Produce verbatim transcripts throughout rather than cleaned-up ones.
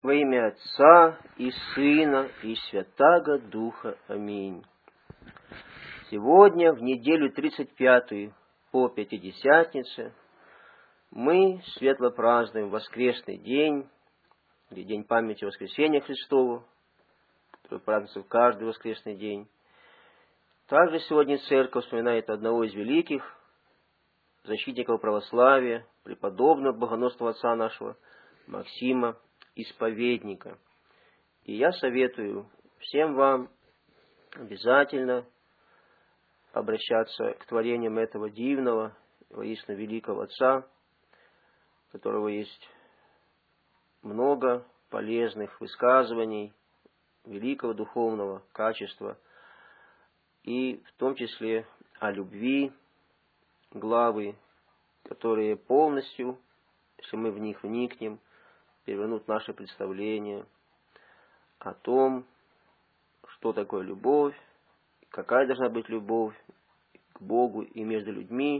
Во имя Отца и Сына и Святаго Духа. Аминь. Сегодня, в неделю тридцать пятую по Пятидесятнице, мы светло празднуем воскресный день, или день памяти Воскресения Христова, который празднуется в каждый воскресный день. Также сегодня Церковь вспоминает одного из великих защитников православия, преподобного богоносного отца нашего, Максима Исповедника. И я советую всем вам обязательно обращаться к творениям этого дивного, воистину великого Отца, у которого есть много полезных высказываний, великого духовного качества, и в том числе о любви, главы, которые полностью, если мы в них вникнем, перевернут наше представление о том, что такое любовь, какая должна быть любовь к Богу и между людьми.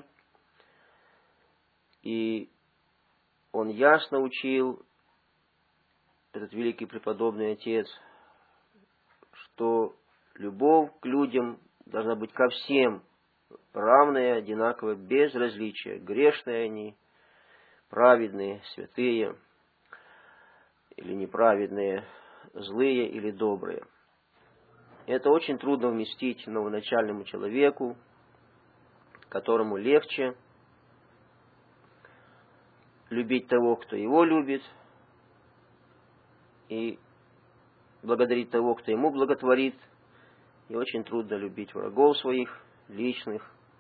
И он ясно учил, этот великий преподобный отец, что любовь к людям должна быть ко всем равная, одинаковая, без различия. Грешные они, праведные, святые, или неправедные, злые или добрые. Это очень трудно вместить новоначальному человеку, которому легче любить того, кто его любит, и благодарить того, кто ему благотворит. И очень трудно любить врагов своих, личных,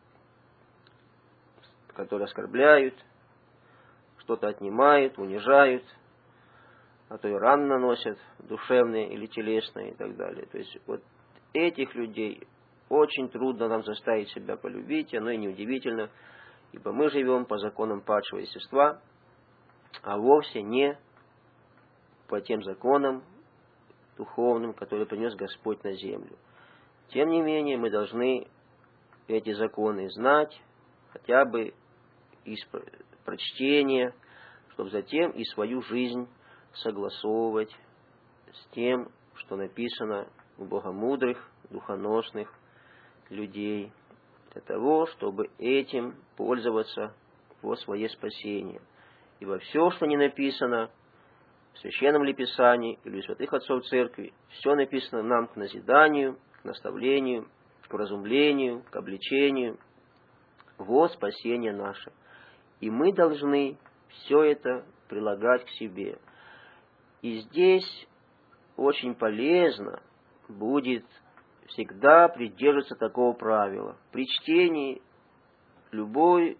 которые оскорбляют, что-то отнимают, унижают, а то и раны наносят, душевные или телесные и так далее. То есть вот этих людей очень трудно нам заставить себя полюбить, и оно и неудивительно, ибо мы живем по законам падшего естества, а вовсе не по тем законам духовным, которые принес Господь на землю. Тем не менее, мы должны эти законы знать, хотя бы из прочтения, чтобы затем и свою жизнь согласовывать с тем, что написано у богомудрых, духоносных людей, для того, чтобы этим пользоваться во свое спасение. Ибо все, что не написано в Священном ли Писании или у святых отцов Церкви, все написано нам к назиданию, к наставлению, к вразумлению, к обличению, во спасение наше. И мы должны все это прилагать к себе. И здесь очень полезно будет всегда придерживаться такого правила. При чтении любой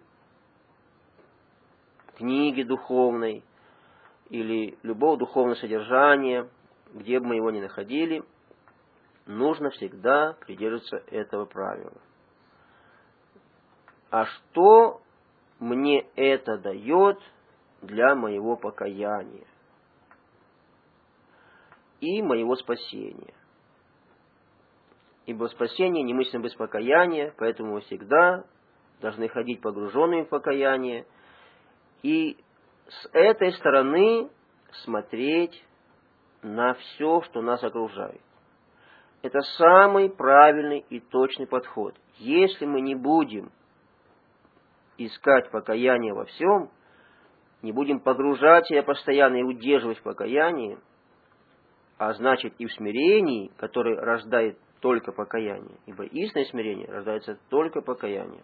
книги духовной или любого духовного содержания, где бы мы его ни находили, нужно всегда придерживаться этого правила. А что мне это дает для моего покаяния и моего спасения? Ибо спасение немыслимо без покаяния, поэтому мы всегда должны ходить погруженными в покаяние и с этой стороны смотреть на все, что нас окружает. Это самый правильный и точный подход. Если мы не будем искать покаяние во всем, не будем погружать себя постоянно и удерживать в покаянии, а значит и в смирении, которое рождает только покаяние, ибо истинное смирение рождается только покаянием,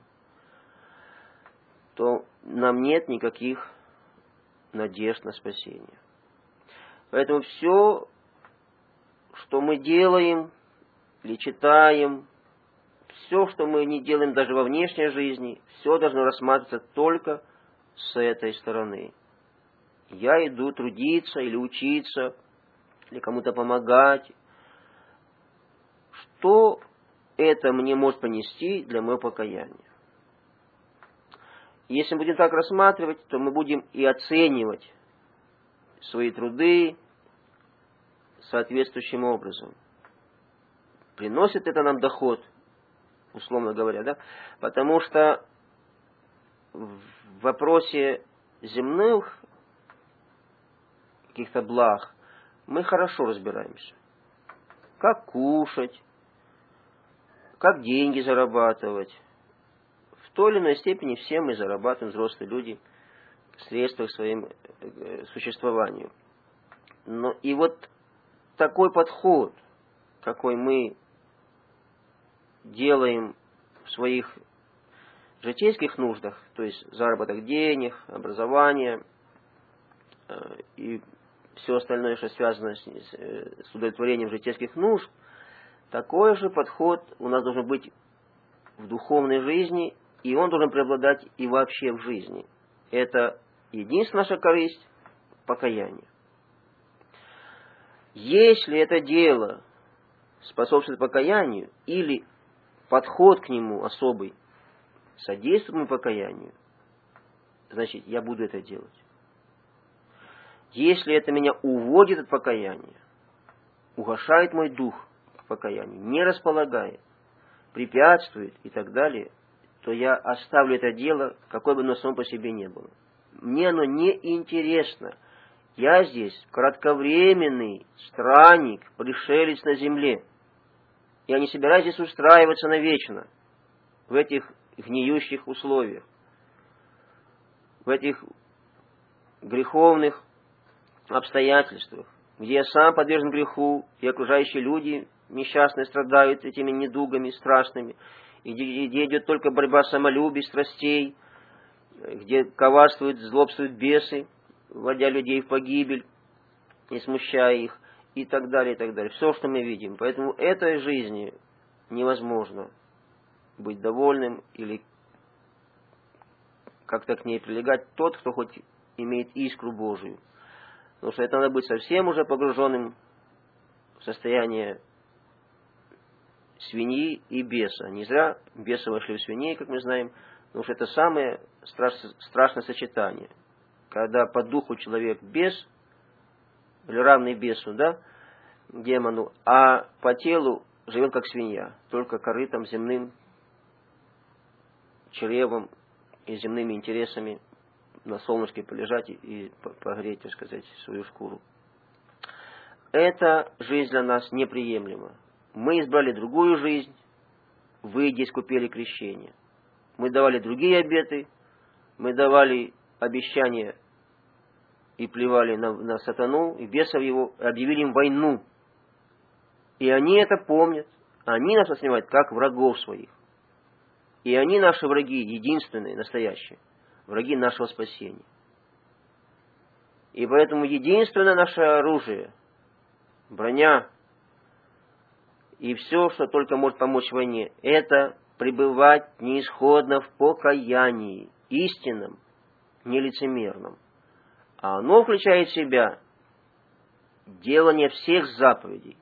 то нам нет никаких надежд на спасение. Поэтому все, что мы делаем или читаем, все, что мы не делаем даже во внешней жизни, все должно рассматриваться только с этой стороны. Я иду трудиться или учиться, или кому-то помогать. Что это мне может понести для моего покаяния? Если мы будем так рассматривать, то мы будем и оценивать свои труды соответствующим образом. Приносит это нам доход, условно говоря, да? Потому что в вопросе земных каких-то благ мы хорошо разбираемся. Как кушать, как деньги зарабатывать. В той или иной степени все мы зарабатываем, взрослые люди, средства к своим существованию. Но и вот такой подход, какой мы делаем в своих житейских нуждах, то есть заработок денег, образование э, и все остальное, что связано с, с удовлетворением житейских нужд, такой же подход у нас должен быть в духовной жизни, и он должен преобладать и вообще в жизни. Это единственная наша корысть – покаяние. Если это дело способствует покаянию, или подход к нему особый содействует моему покаянию, значит, я буду это делать. Если это меня уводит от покаяния, угошает мой дух к покаянию, не располагает, препятствует и так далее, то я оставлю это дело, какое бы оно само по себе не было. Мне оно не интересно. Я здесь кратковременный странник, пришелец на земле. Я не собираюсь здесь устраиваться навечно, в этих гниющих условиях, в этих греховных обстоятельствах, где я сам подвержен греху, и окружающие люди несчастные страдают этими недугами страшными, и где, где идет только борьба самолюбий, страстей, где коварствуют, злобствуют бесы, вводя людей в погибель и смущая их, и так далее, и так далее. Все, что мы видим. Поэтому этой жизни невозможно быть довольным или как-то к ней прилегать тот, кто хоть имеет искру Божию. Потому что это надо быть совсем уже погруженным в состояние свиньи и беса. Не зря бесы вошли в свиней, как мы знаем, потому что это самое страш... страшное сочетание. Когда по духу человек бес, или равный бесу, да, демону, а по телу живет как свинья, только корытом земным, чревом и земными интересами на солнышке полежать и погреть, так сказать, свою шкуру. Эта жизнь для нас неприемлема. Мы избрали другую жизнь, выйдя из купели крещения. Мы давали другие обеты, мы давали обещания и плевали на, на сатану, и бесов его, и объявили им войну. И они это помнят. Они нас воспринимают как врагов своих. И они наши враги, единственные, настоящие. Враги нашего спасения. И поэтому единственное наше оружие, броня и все, что только может помочь в войне, это пребывать неисходно в покаянии, истинном, нелицемерном. А оно включает в себя делание всех заповедей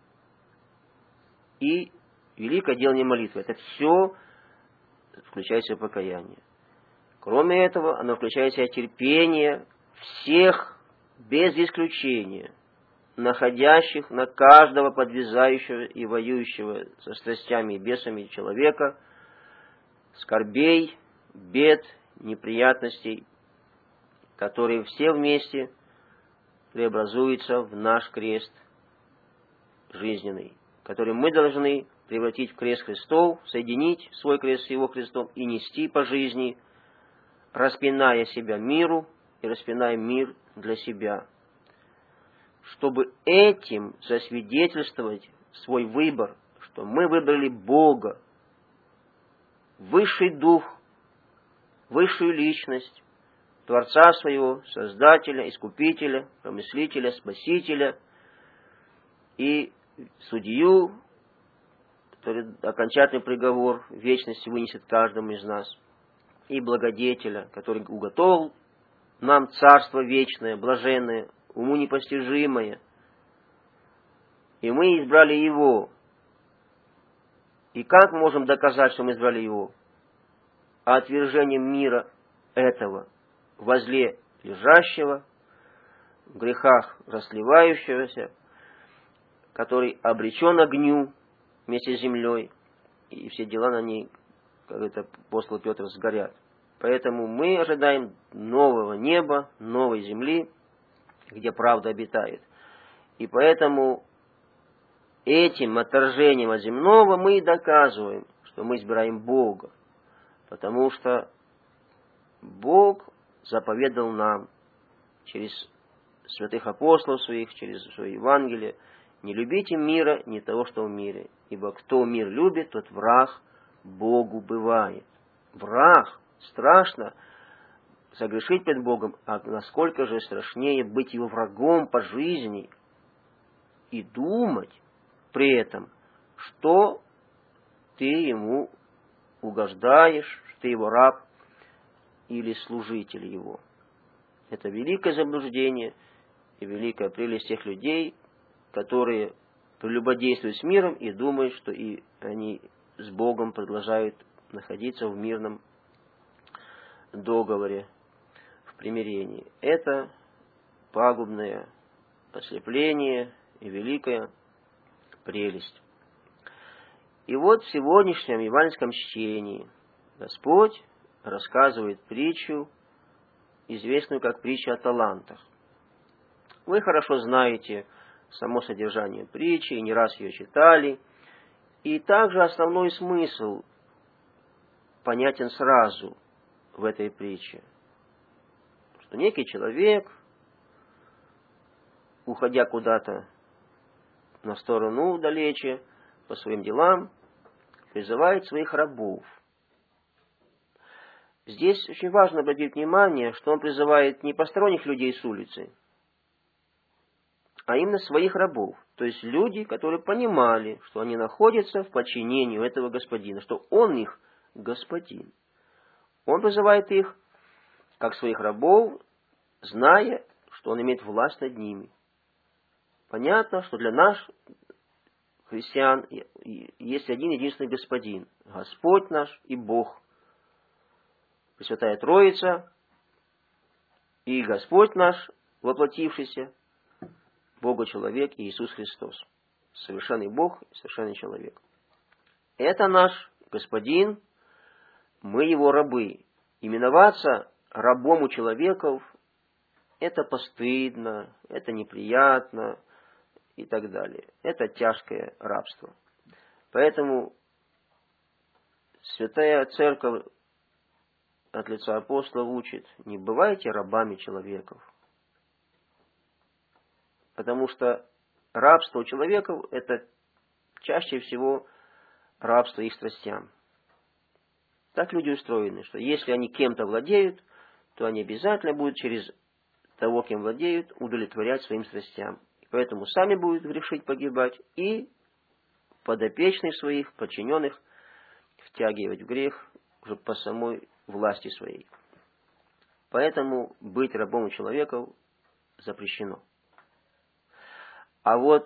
и великое делание молитвы. Это все включает в себя покаяние. Кроме этого, оно включает в себя терпение всех, без исключения, находящих на каждого подвязающего и воюющего со страстями и бесами человека, скорбей, бед, неприятностей, которые все вместе преобразуются в наш крест жизненный, который мы должны превратить в крест Христов, соединить свой крест с Его крестом и нести по жизни, распиная себя миру и распиная мир для себя, чтобы этим засвидетельствовать свой выбор, что мы выбрали Бога, высший дух, высшую личность, Творца своего, Создателя, Искупителя, Помыслителя, Спасителя и судью, который окончательный приговор вечности вынесет каждому из нас, и благодетеля, который уготовил нам царство вечное, блаженное, уму непостижимое. И мы избрали Его. И как можем доказать, что мы избрали Его? Отвержением мира этого, во зле лежащего, в грехах расливающегося, который обречен огню вместе с землей, и все дела на ней, как это апостол Петр, сгорят. Поэтому мы ожидаем нового неба, новой земли, где правда обитает. И поэтому этим отторжением от земного мы и доказываем, что мы избираем Бога. Потому что Бог заповедал нам через святых апостолов своих, через свое Евангелие: не любите мира, не того, что в мире. Ибо кто мир любит, тот враг Богу бывает. Враг. Страшно согрешить перед Богом, а насколько же страшнее быть его врагом по жизни и думать при этом, что ты ему угождаешь, что ты его раб или служитель его. Это великое заблуждение и великая прелесть тех людей, которые прелюбодействуют с миром и думают, что и они с Богом продолжают находиться в мирном договоре, в примирении. Это пагубное ослепление и великая прелесть. И вот в сегодняшнем евангельском чтении Господь рассказывает притчу, известную как притча о талантах. Вы хорошо знаете само содержание притчи, и не раз ее читали. И также основной смысл понятен сразу в этой притче. Что некий человек, уходя куда-то на сторону далече, по своим делам, призывает своих рабов. Здесь очень важно обратить внимание, что он призывает не посторонних людей с улицы, а именно своих рабов. То есть люди, которые понимали, что они находятся в подчинении у этого господина, что он их господин. Он призывает их как своих рабов, зная, что он имеет власть над ними. Понятно, что для нас, христиан, есть один единственный господин, Господь наш и Бог, Пресвятая Троица и Господь наш, воплотившийся, Бога-человек Иисус Христос. Совершенный Бог и совершенный человек. Это наш Господин, мы Его рабы. Именоваться рабом у человеков — это постыдно, это неприятно и так далее. Это тяжкое рабство. Поэтому Святая Церковь от лица апостолов учит: не бывайте рабами человеков. Потому что рабство у человеков — это чаще всего рабство их страстям. Так люди устроены, что если они кем-то владеют, то они обязательно будут через того, кем владеют, удовлетворять своим страстям. И поэтому сами будут грешить, погибать, и подопечных своих, подчиненных, втягивать в грех уже по самой власти своей. Поэтому быть рабом у человека запрещено. А вот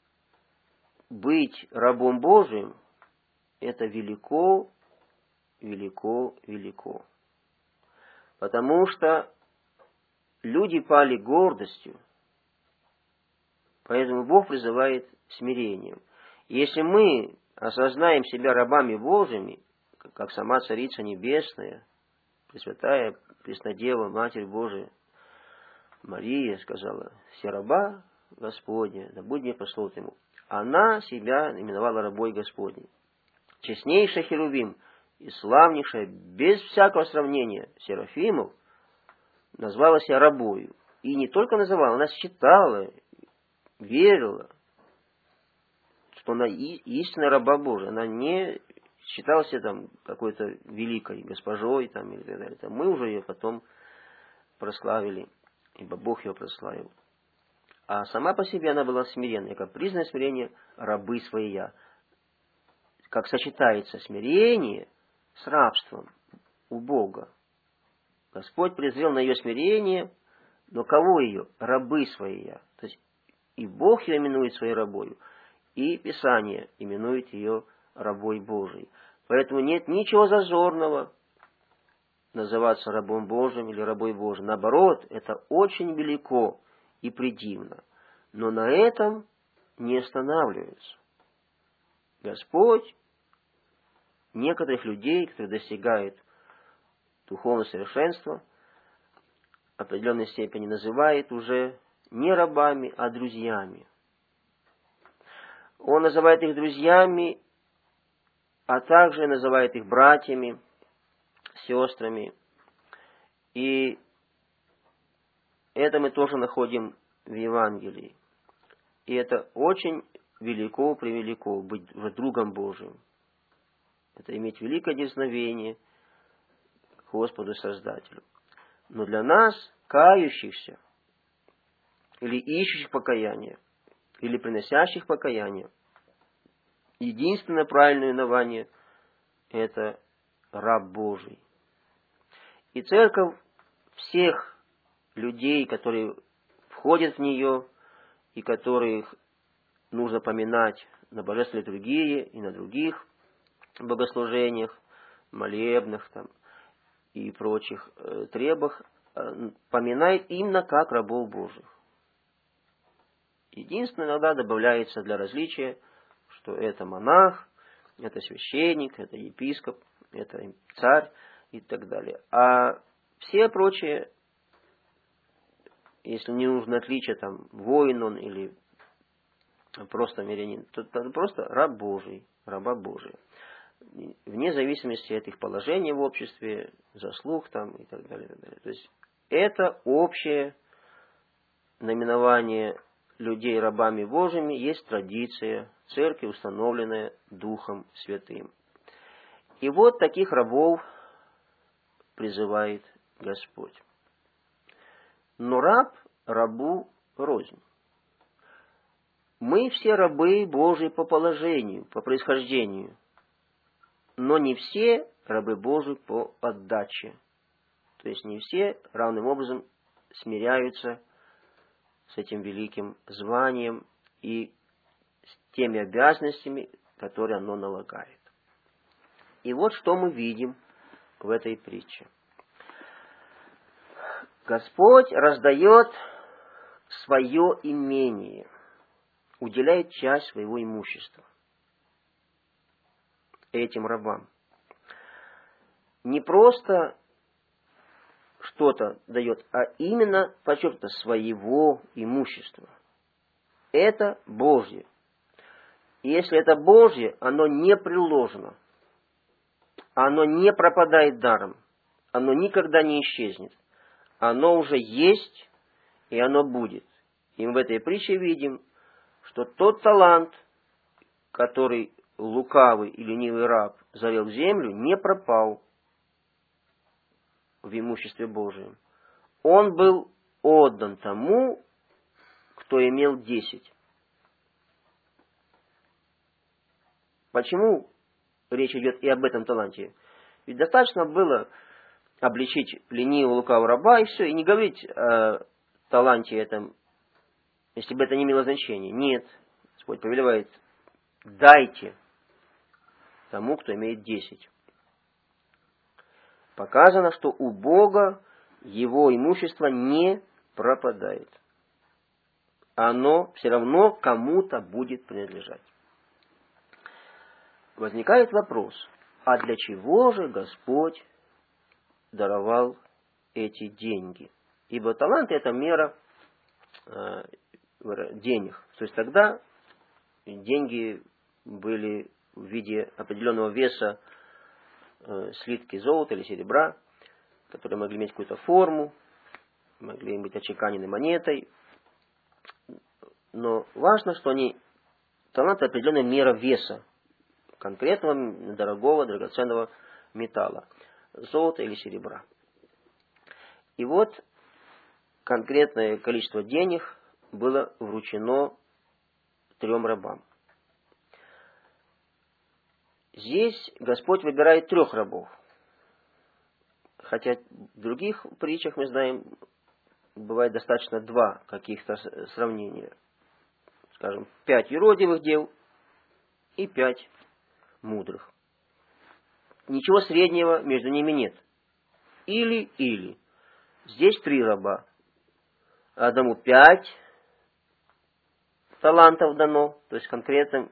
быть рабом Божиим — это велико, велико, велико. Потому что люди пали гордостью, поэтому Бог призывает смирением. Если мы осознаем себя рабами Божьими, как сама Царица Небесная, Пресвятая Преснодева, Матерь Божия, Мария сказала: «Все раба Господня, да будет мне послушать ему». Она себя именовала рабой Господней. Честнейшая Херувим и славнейшая, без всякого сравнения, Серафимов, назвала себя рабою. И не только называла, она считала, верила, что она истинная раба Божия. Она не считала себя там какой-то великой госпожой там, или так далее. Мы уже ее потом прославили, ибо Бог ее прославил. А сама по себе она была смиренная, как признанное смирение рабы своя. Как сочетается смирение с рабством у Бога. Господь презрел на ее смирение, но кого ее? Рабы своя. То есть и Бог ее именует своей рабою, и Писание именует ее рабой Божией. Поэтому нет ничего зазорного называться рабом Божьим или рабой Божьим. Наоборот, это очень велико и предивно. Но на этом не останавливается. Господь некоторых людей, которые достигают духовного совершенства, в определенной степени называет уже не рабами, а друзьями. Он называет их друзьями, а также называет их братьями, сестрами. И это мы тоже находим в Евангелии. И это очень велико-превелико быть другом Божьим. Это иметь великое дерзновение к Господу Создателю. Но для нас, кающихся, или ищущих покаяния, или приносящих покаяние, единственное правильное именование – это раб Божий. И церковь всех людей, которые входят в нее, и которых нужно поминать на божественной литургии и на других богослужениях, молебнах там, и прочих э, требах, э, поминает именно как рабов Божьих. Единственное, иногда добавляется для различия, что это монах, это священник, это епископ, это царь и так далее. А все прочие, если не нужно отличие, там, воин он или просто мирянин, то это просто раб Божий, раба Божия. Вне зависимости от их положения в обществе, заслуг там и так далее. И так далее. То есть это общее наименование людей рабами Божьими, есть традиция церкви, установленная Духом Святым. И вот таких рабов призывает Господь. Но раб рабу рознь. Мы все рабы Божьи по положению, по происхождению, но не все рабы Божьи по отдаче. То есть не все равным образом смиряются с этим великим званием и с теми обязанностями, которые оно налагает. И вот что мы видим в этой притче. Господь раздает свое имение, уделяет часть своего имущества этим рабам. Не просто что-то дает, а именно, подчеркнуто, своего имущества. Это Божье. И если это Божье, оно не приложено. Оно не пропадает даром. Оно никогда не исчезнет. Оно уже есть, и оно будет. И мы в этой притче видим, что тот талант, который лукавый и ленивый раб зарыл в землю, не пропал в имуществе Божьем. Он был отдан тому, кто имел десять. Почему речь идет и об этом таланте? Ведь достаточно было обличить ленивого лукавого раба, и все, и не говорить о таланте этом, если бы это не имело значения. Нет. Господь повелевает: дайте тому, кто имеет десять. Показано, что у Бога его имущество не пропадает. Оно все равно кому-то будет принадлежать. Возникает вопрос: а для чего же Господь даровал эти деньги? Ибо талант — это мера э, денег. То есть тогда деньги были в виде определенного веса, э, слитки золота или серебра, которые могли иметь какую-то форму, могли быть отчеканены монетой. Но важно, что они, талант — это определенная мера веса конкретного, дорогого, драгоценного металла, золота или серебра. И вот конкретное количество денег было вручено трем рабам. Здесь Господь выбирает трех рабов. Хотя в других притчах, мы знаем, бывает достаточно два каких-то сравнения. Скажем, пять юродивых дев и пять мудрых. Ничего среднего между ними нет. Или-или. Здесь три раба. Одному пять талантов дано, то есть конкретным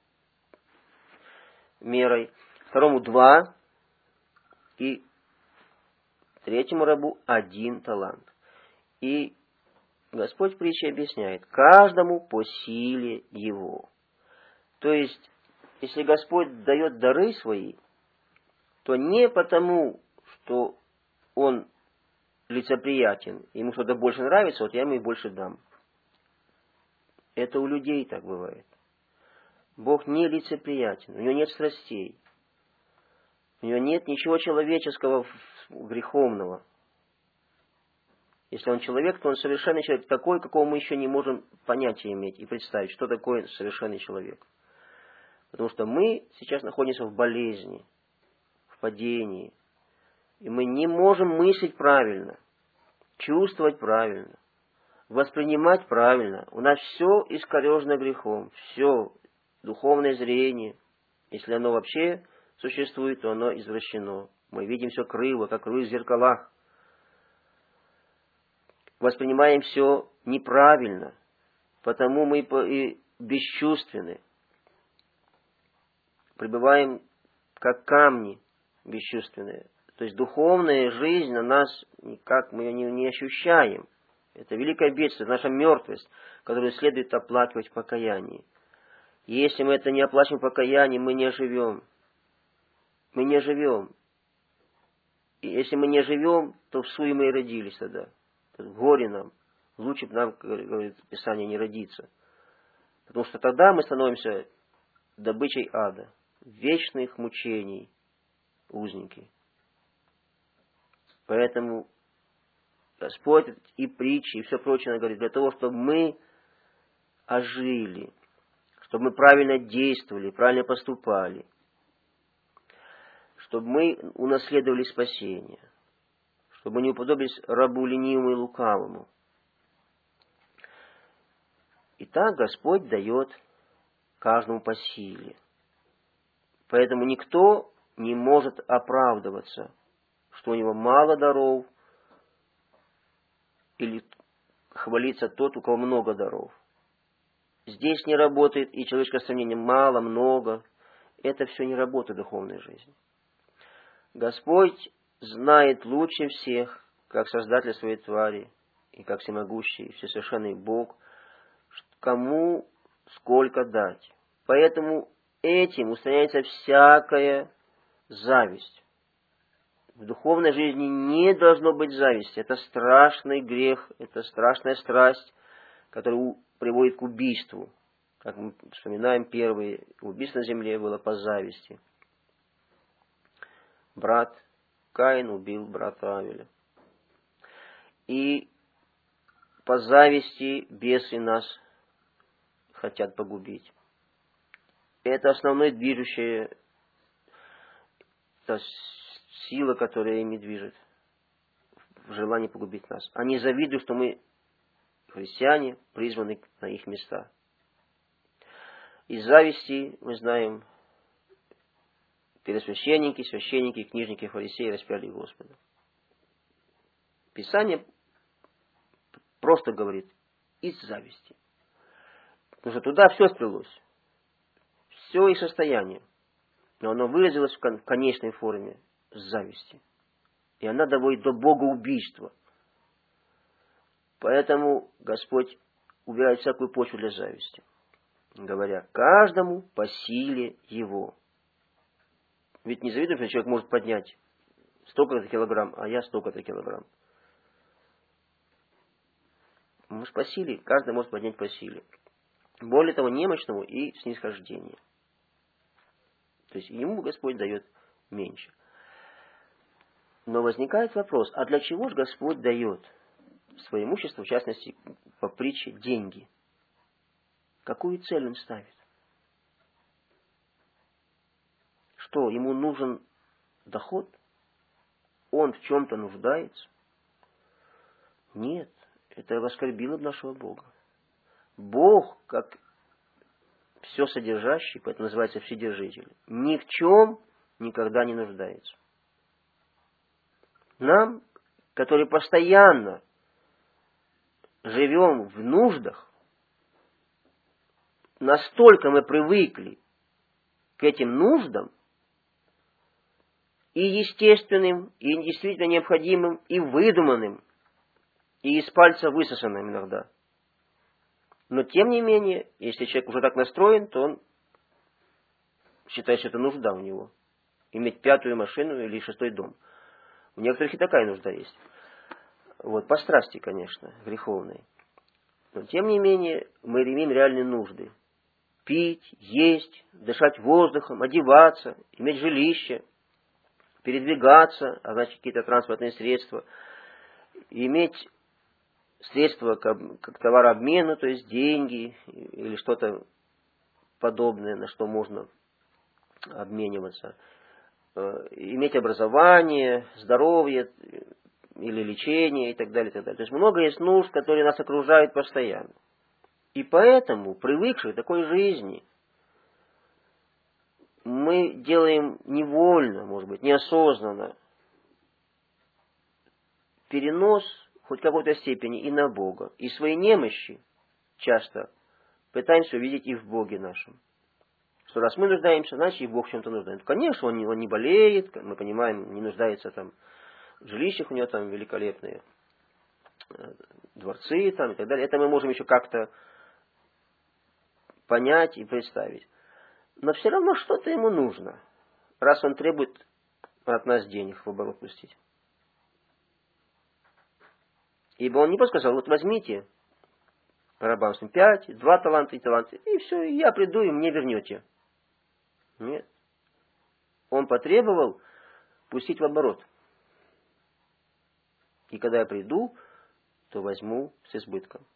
мерой. Второму два. И третьему рабу один талант. И Господь в притче объясняет: каждому по силе его. То есть, если Господь дает дары свои, то не потому, что Он лицеприятен, ему что-то больше нравится, вот я ему и больше дам. Это у людей так бывает. Бог не лицеприятен, у него нет страстей, у него нет ничего человеческого, греховного. Если он человек, то он совершенный человек, такой, какого мы еще не можем понятия иметь и представить, что такое совершенный человек. Потому что мы сейчас находимся в болезни, в падении, и мы не можем мыслить правильно, чувствовать правильно, воспринимать правильно. У нас все искорежено грехом, все духовное зрение, если оно вообще существует, то оно извращено. Мы видим все криво, как в зеркалах. Воспринимаем все неправильно, потому мы и бесчувственны. Пребываем как камни бесчувственные. То есть духовная жизнь на нас, никак мы ее не, не ощущаем. Это великое бедствие, наша мертвость, которую следует оплакивать в покаянии. И если мы это не оплачиваем в покаянии, мы не живем. Мы не живем. И если мы не живем, то в суе мы и родились тогда. Горе нам. Лучше бы нам, говорит Писание, не родиться. Потому что тогда мы становимся добычей ада. Вечных мучений узники. Поэтому Господь и притчи, и все прочее говорит, для того, чтобы мы ожили, чтобы мы правильно действовали, правильно поступали, чтобы мы унаследовали спасение, чтобы мы не уподобились рабу ленивому и лукавому. Итак, Господь дает каждому по силе. Поэтому никто не может оправдываться, что у него мало даров, или хвалится тот, у кого много даров. Здесь не работает и человеческое сравнение мало, много. Это все не работает в духовной жизни. Господь знает лучше всех, как Создатель своей твари, и как всемогущий, всесовершенный Бог, кому сколько дать. Поэтому этим устраняется всякая зависть. В духовной жизни не должно быть зависти. Это страшный грех, это страшная страсть, которая приводит к убийству. Как мы вспоминаем, первое убийство на земле было по зависти. Брат Каин убил брата Авеля. И по зависти бесы нас хотят погубить. Это основное движущее, это сила, которая ими движет в желании погубить нас. Они завидуют, что мы, христиане, призваны на их места. Из зависти, мы знаем, первосвященники, священники, книжники, фарисеи распяли Господа. Писание просто говорит из зависти. Потому что туда все сплелось. Все их состояние. Но оно выразилось в конечной форме зависти. И она доводит до богоубийства. Поэтому Господь убирает всякую почву для зависти, говоря, каждому по силе его. Ведь не завидуем, что человек может поднять столько-то килограмм, а я столько-то килограмм. Мы же по силе, каждый может поднять по силе. Более того, немощному и снисхождение. То есть ему Господь дает меньше. Но возникает вопрос, а для чего же Господь дает свое имущество, в частности, по притче, деньги? Какую цель он ставит? Что, ему нужен доход? Он в чем-то нуждается? Нет, это оскорбило нашего Бога. Бог, как все содержащий, поэтому называется Вседержитель, ни в чем никогда не нуждается. Нам, которые постоянно живем в нуждах, настолько мы привыкли к этим нуждам, и естественным, и действительно необходимым, и выдуманным, и из пальца высосанным иногда. Но тем не менее, если человек уже так настроен, то он считает, что это нужда у него. Иметь пятую машину или шестой дом. У некоторых и такая нужда есть. Вот, по страсти, конечно, греховной. Но, тем не менее, мы имеем реальные нужды. Пить, есть, дышать воздухом, одеваться, иметь жилище, передвигаться, а значит, какие-то транспортные средства, иметь средства к, к товарообмену, то есть деньги или что-то подобное, на что можно обмениваться, иметь образование, здоровье или лечение и так далее, и так далее. То есть много есть нужд, которые нас окружают постоянно. И поэтому, привыкшие к такой жизни, мы делаем невольно, может быть, неосознанно перенос хоть в какой-то степени и на Бога. И свои немощи часто пытаемся увидеть и в Боге нашем. Что раз мы нуждаемся, значит и Бог в чем-то нуждается. Конечно, он не, он не болеет, мы понимаем, не нуждается там в жилищах, у него там великолепные дворцы там, и так далее. Это мы можем еще как-то понять и представить. Но все равно что-то ему нужно, раз он требует от нас денег в оборот пустить. Ибо он не просто сказал, вот возьмите рабам пять, два таланта и таланты, и все, и я приду, и мне вернете. Нет. Он потребовал пустить в оборот. И когда я приду, то возьму с избытком.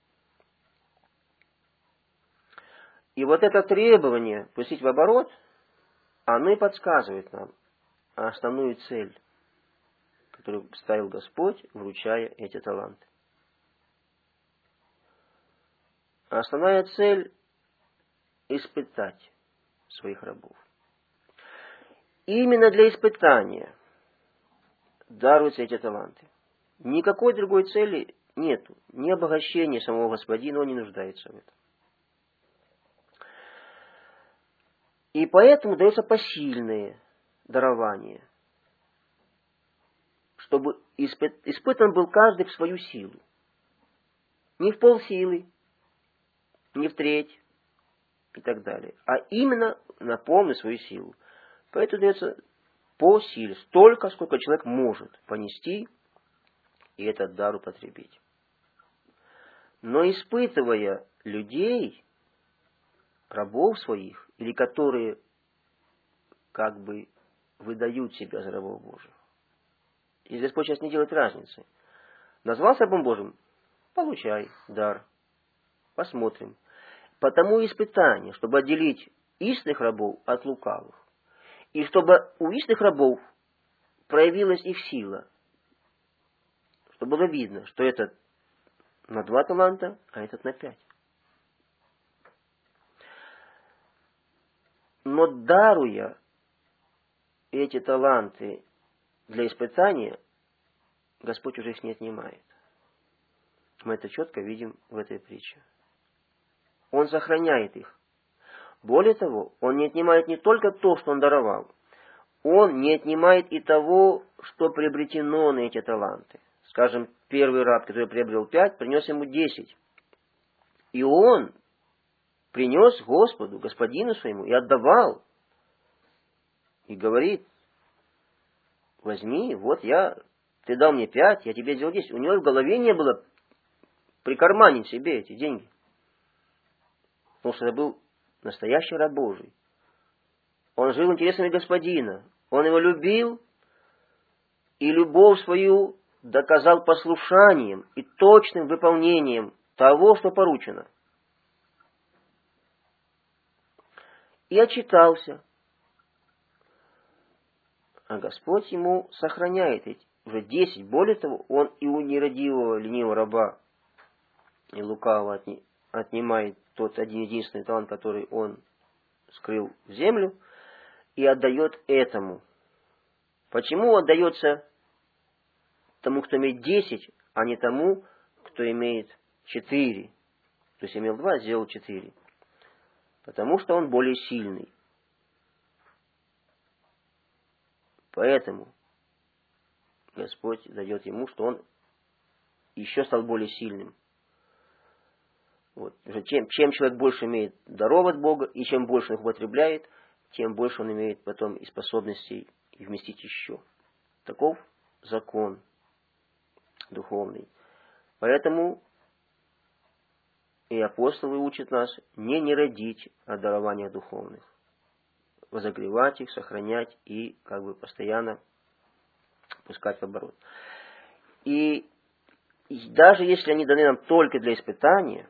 И вот это требование пустить в оборот, оно и подсказывает нам основную цель, которую ставил Господь, вручая эти таланты. Основная цель – испытать своих рабов. Именно для испытания даруются эти таланты. Никакой другой цели нету. Ни обогащения самого Господина, он не нуждается в этом. И поэтому дается посильное дарование, чтобы испыт... испытан был каждый в свою силу. Не в полсилы, не в треть и так далее, а именно на полную свою силу. Поэтому дается по силе, столько, сколько человек может понести и этот дар употребить. Но испытывая людей, рабов своих, или которые как бы выдают себя за рабов Божьих. И Господь сейчас не делает разницы. Назвался рабом Божьим, получай дар. Посмотрим. Потому испытание, чтобы отделить истинных рабов от лукавых. И чтобы у истинных рабов проявилась их сила. Чтобы было видно, что этот на два таланта, а этот на пять. Но даруя эти таланты для испытания, Господь уже их не отнимает. Мы это четко видим в этой притче. Он сохраняет их. Более того, Он не отнимает не только то, что Он даровал, Он не отнимает и того, что приобретено на эти таланты. Скажем, первый раб, который приобрел пять, принес ему десять. И он принес Господу, Господину своему, и отдавал. И говорит, возьми, вот я, ты дал мне пять, я тебе сделал десять. У него в голове не было прикарманить себе эти деньги. Потому что это был настоящий раб Божий. Он жил интересами Господина. Он его любил, и любовь свою доказал послушанием и точным выполнением того, что поручено. И отчитался. А Господь ему сохраняет эти уже десять. Более того, он и у нерадивого, ленивого раба и лукавого отни, отнимает тот один единственный талант, который он скрыл в землю, и отдает этому. Почему отдается тому, кто имеет десять, а не тому, кто имеет четыре? То есть имел два, сделал четыре. Потому что он более сильный. Поэтому Господь дает ему, что он еще стал более сильным. Вот. Чем, чем человек больше имеет даров от Бога, и чем больше их употребляет, тем больше он имеет потом и способностей и вместить еще. Таков закон духовный. Поэтому и апостолы учат нас не нерадить о дарованиях духовных, возогревать их, сохранять и как бы постоянно пускать в оборот. И даже если они даны нам только для испытания,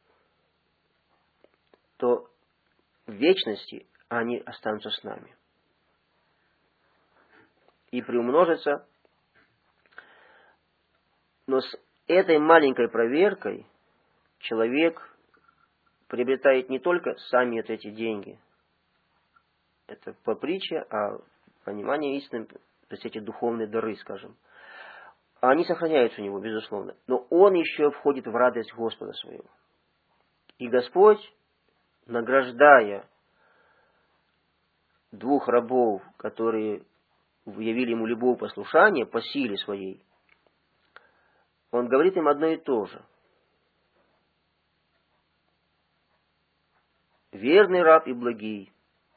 то в вечности они останутся с нами и приумножатся. Но с этой маленькой проверкой человек приобретает не только сами вот эти деньги, это по притче, а понимание истины, то есть эти духовные дары, скажем, они сохраняются у него, безусловно, но он еще входит в радость Господа своего. И Господь, награждая двух рабов, которые явили ему любовь послушания по силе своей, он говорит им одно и то же. Верный раб и благий,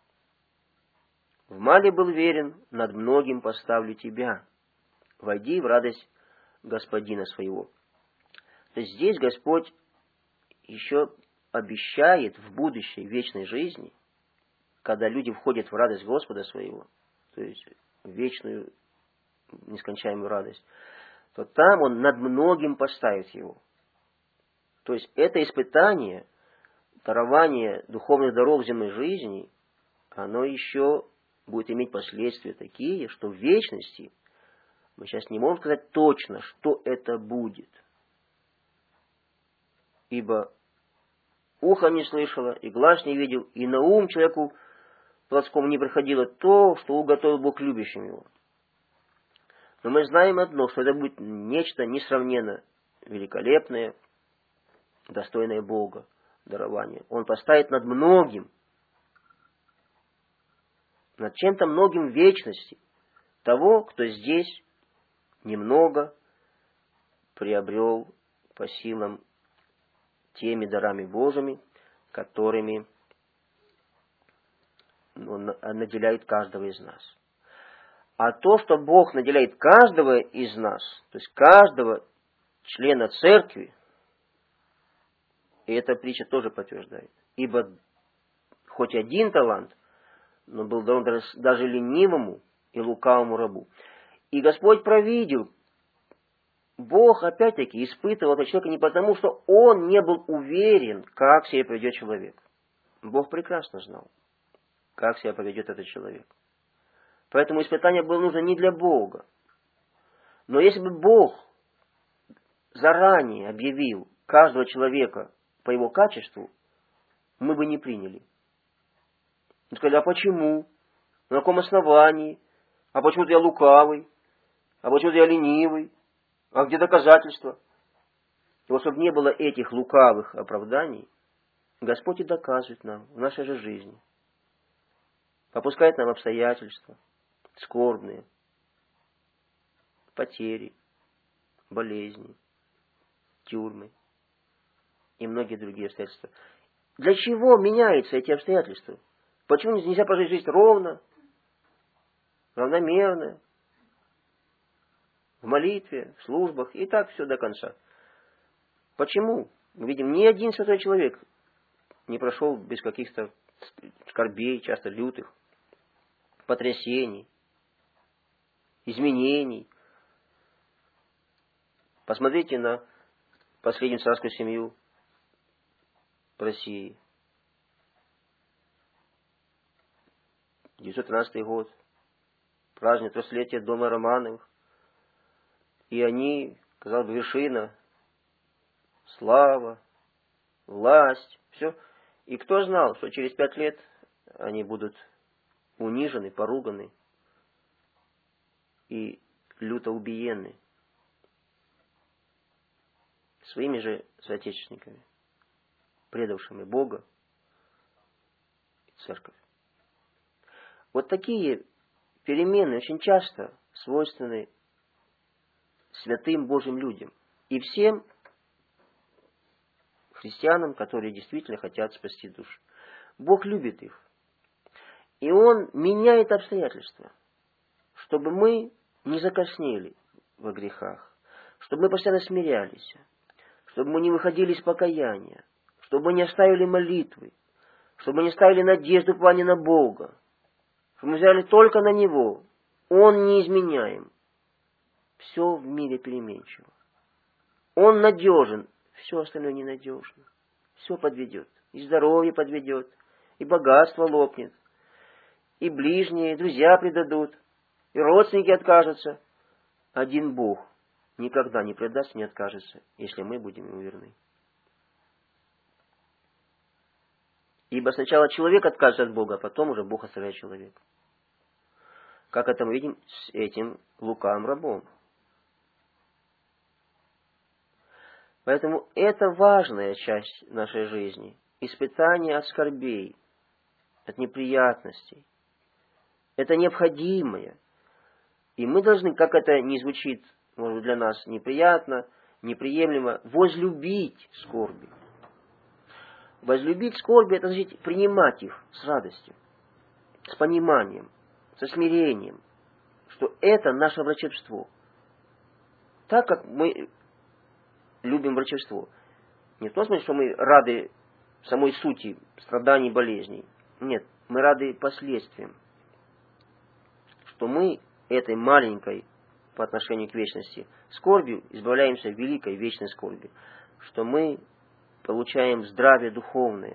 в мале был верен, над многим поставлю тебя. Войди в радость Господина своего. То есть здесь Господь еще обещает в будущей вечной жизни, когда люди входят в радость Господа своего, то есть в вечную нескончаемую радость, то там Он над многим поставит его. То есть это испытание, дарование духовных даров земной жизни, оно еще будет иметь последствия такие, что в вечности мы сейчас не можем сказать точно, что это будет. Ибо ухо не слышало, и глаз не видел, и на ум человеку плотскому не приходило то, что уготовил Бог любящим его. Но мы знаем одно, что это будет нечто несравненно великолепное, достойное Бога дарование. Он поставит над многим, над чем-то многим в вечности, того, кто здесь немного приобрел по силам теми дарами Божьими, которыми Он наделяет каждого из нас. А то, что Бог наделяет каждого из нас, то есть каждого члена церкви, и эта притча тоже подтверждает, ибо хоть один талант, но был дан даже ленивому и лукавому рабу. И Господь провидел, Бог опять-таки испытывал этого человека не потому, что он не был уверен, как себя поведет человек. Бог прекрасно знал, как себя поведет этот человек. Поэтому испытание было нужно не для Бога. Но если бы Бог заранее объявил каждого человека по его качеству, мы бы не приняли. Мы сказали, а почему? На каком основании? А почему-то я лукавый? А почему-то я ленивый? А где доказательства? И вот чтобы не было этих лукавых оправданий, Господь и доказывает нам в нашей же жизни. Попускает нам обстоятельства скорбные, потери, болезни, тюрьмы и многие другие обстоятельства. Для чего меняются эти обстоятельства? Почему нельзя прожить жизнь ровно, равномерно, в молитве, в службах, и так все до конца? Почему? Мы видим, ни один святой человек не прошел без каких-то скорбей, часто лютых, потрясений, изменений. Посмотрите на последнюю царскую семью в России. девятьсот тринадцатый год, праздник трехсотлетия дома Романовых. И они, казалось бы, вершина, слава, власть, все. И кто знал, что через пять лет они будут унижены, поруганы и люто убиены своими же соотечественниками, предавшими Бога и церковь. Вот такие перемены очень часто свойственны святым Божьим людям и всем христианам, которые действительно хотят спасти душу. Бог любит их. И Он меняет обстоятельства, чтобы мы не закоснели во грехах, чтобы мы постоянно смирялись, чтобы мы не выходили из покаяния, чтобы мы не оставили молитвы, чтобы мы не ставили надежду плане на Бога, чтобы мы взяли только на Него. Он неизменяем. Все в мире переменчиво. Он надежен, все остальное ненадежно. Все подведет. И здоровье подведет, и богатство лопнет, и ближние, и друзья предадут, и родственники откажутся. Один Бог никогда не предаст, не откажется, если мы будем ему верны. Ибо сначала человек откажется от Бога, а потом уже Бог оставляет человека. Как это мы видим с этим лукавым рабом. Поэтому это важная часть нашей жизни. Испытание от скорбей, от неприятностей. Это необходимое. И мы должны, как это ни звучит, может быть, для нас неприятно, неприемлемо, возлюбить скорби. Возлюбить скорби — это значит принимать их с радостью, с пониманием, со смирением, что это наше врачевство. Так как мы любим врачевство. Не в том смысле, что мы рады самой сути страданий и болезней. Нет, мы рады последствиям. Что мы этой маленькой по отношению к вечности скорбью избавляемся в великой вечной скорби. Что мы получаем здравие духовное,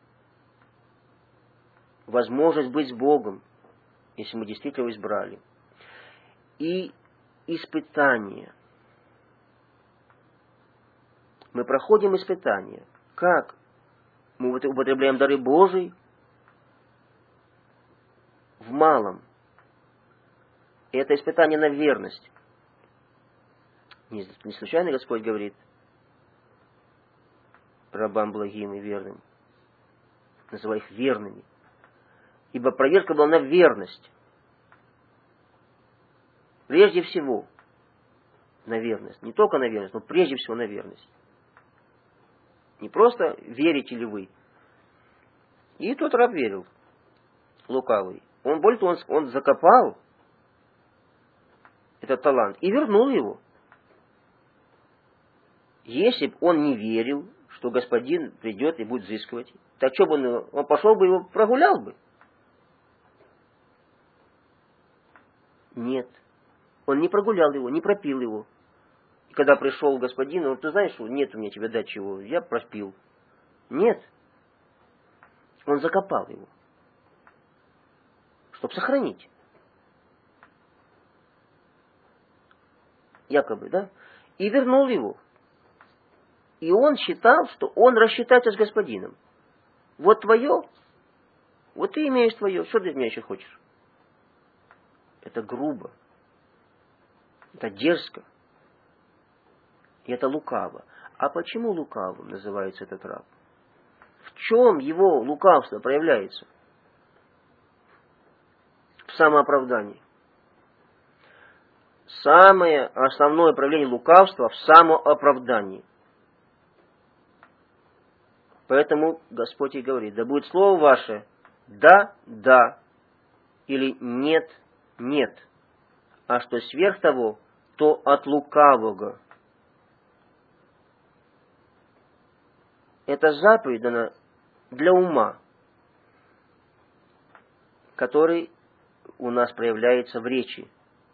возможность быть с Богом, если мы действительно его избрали, и испытания. Мы проходим испытания. Как? Мы употребляем дары Божии в малом. И это испытание на верность. Не случайно Господь говорит рабам благим и верным, называя их верными. Ибо проверка была на верность. Прежде всего на верность. Не только на верность, но прежде всего на верность. Не просто верите ли вы. И тот раб верил, лукавый. Он, более того, он, он закопал этот талант и вернул его. Если бы он не верил, что господин придет и будет взыскивать, так что бы он, он пошел бы его прогулял бы? Нет. Он не прогулял его, не пропил его. И когда пришел господин, он, ты знаешь, что нет у меня тебе дать чего, я пропил. Нет. Он закопал его. Чтобы сохранить. Якобы, да? И вернул его. И он считал, что он рассчитается с господином. Вот твое, вот ты имеешь твое, что ты от меня еще хочешь? Это грубо. Это дерзко. И это лукаво. А почему лукавым называется этот раб? В чем его лукавство проявляется? В самооправдании. Самое основное проявление лукавства в самооправдании. Поэтому Господь и говорит, да будет слово ваше да, да, или нет, нет. А что сверх того, то от лукавого. Это заповедь дана для ума, который у нас проявляется в речи.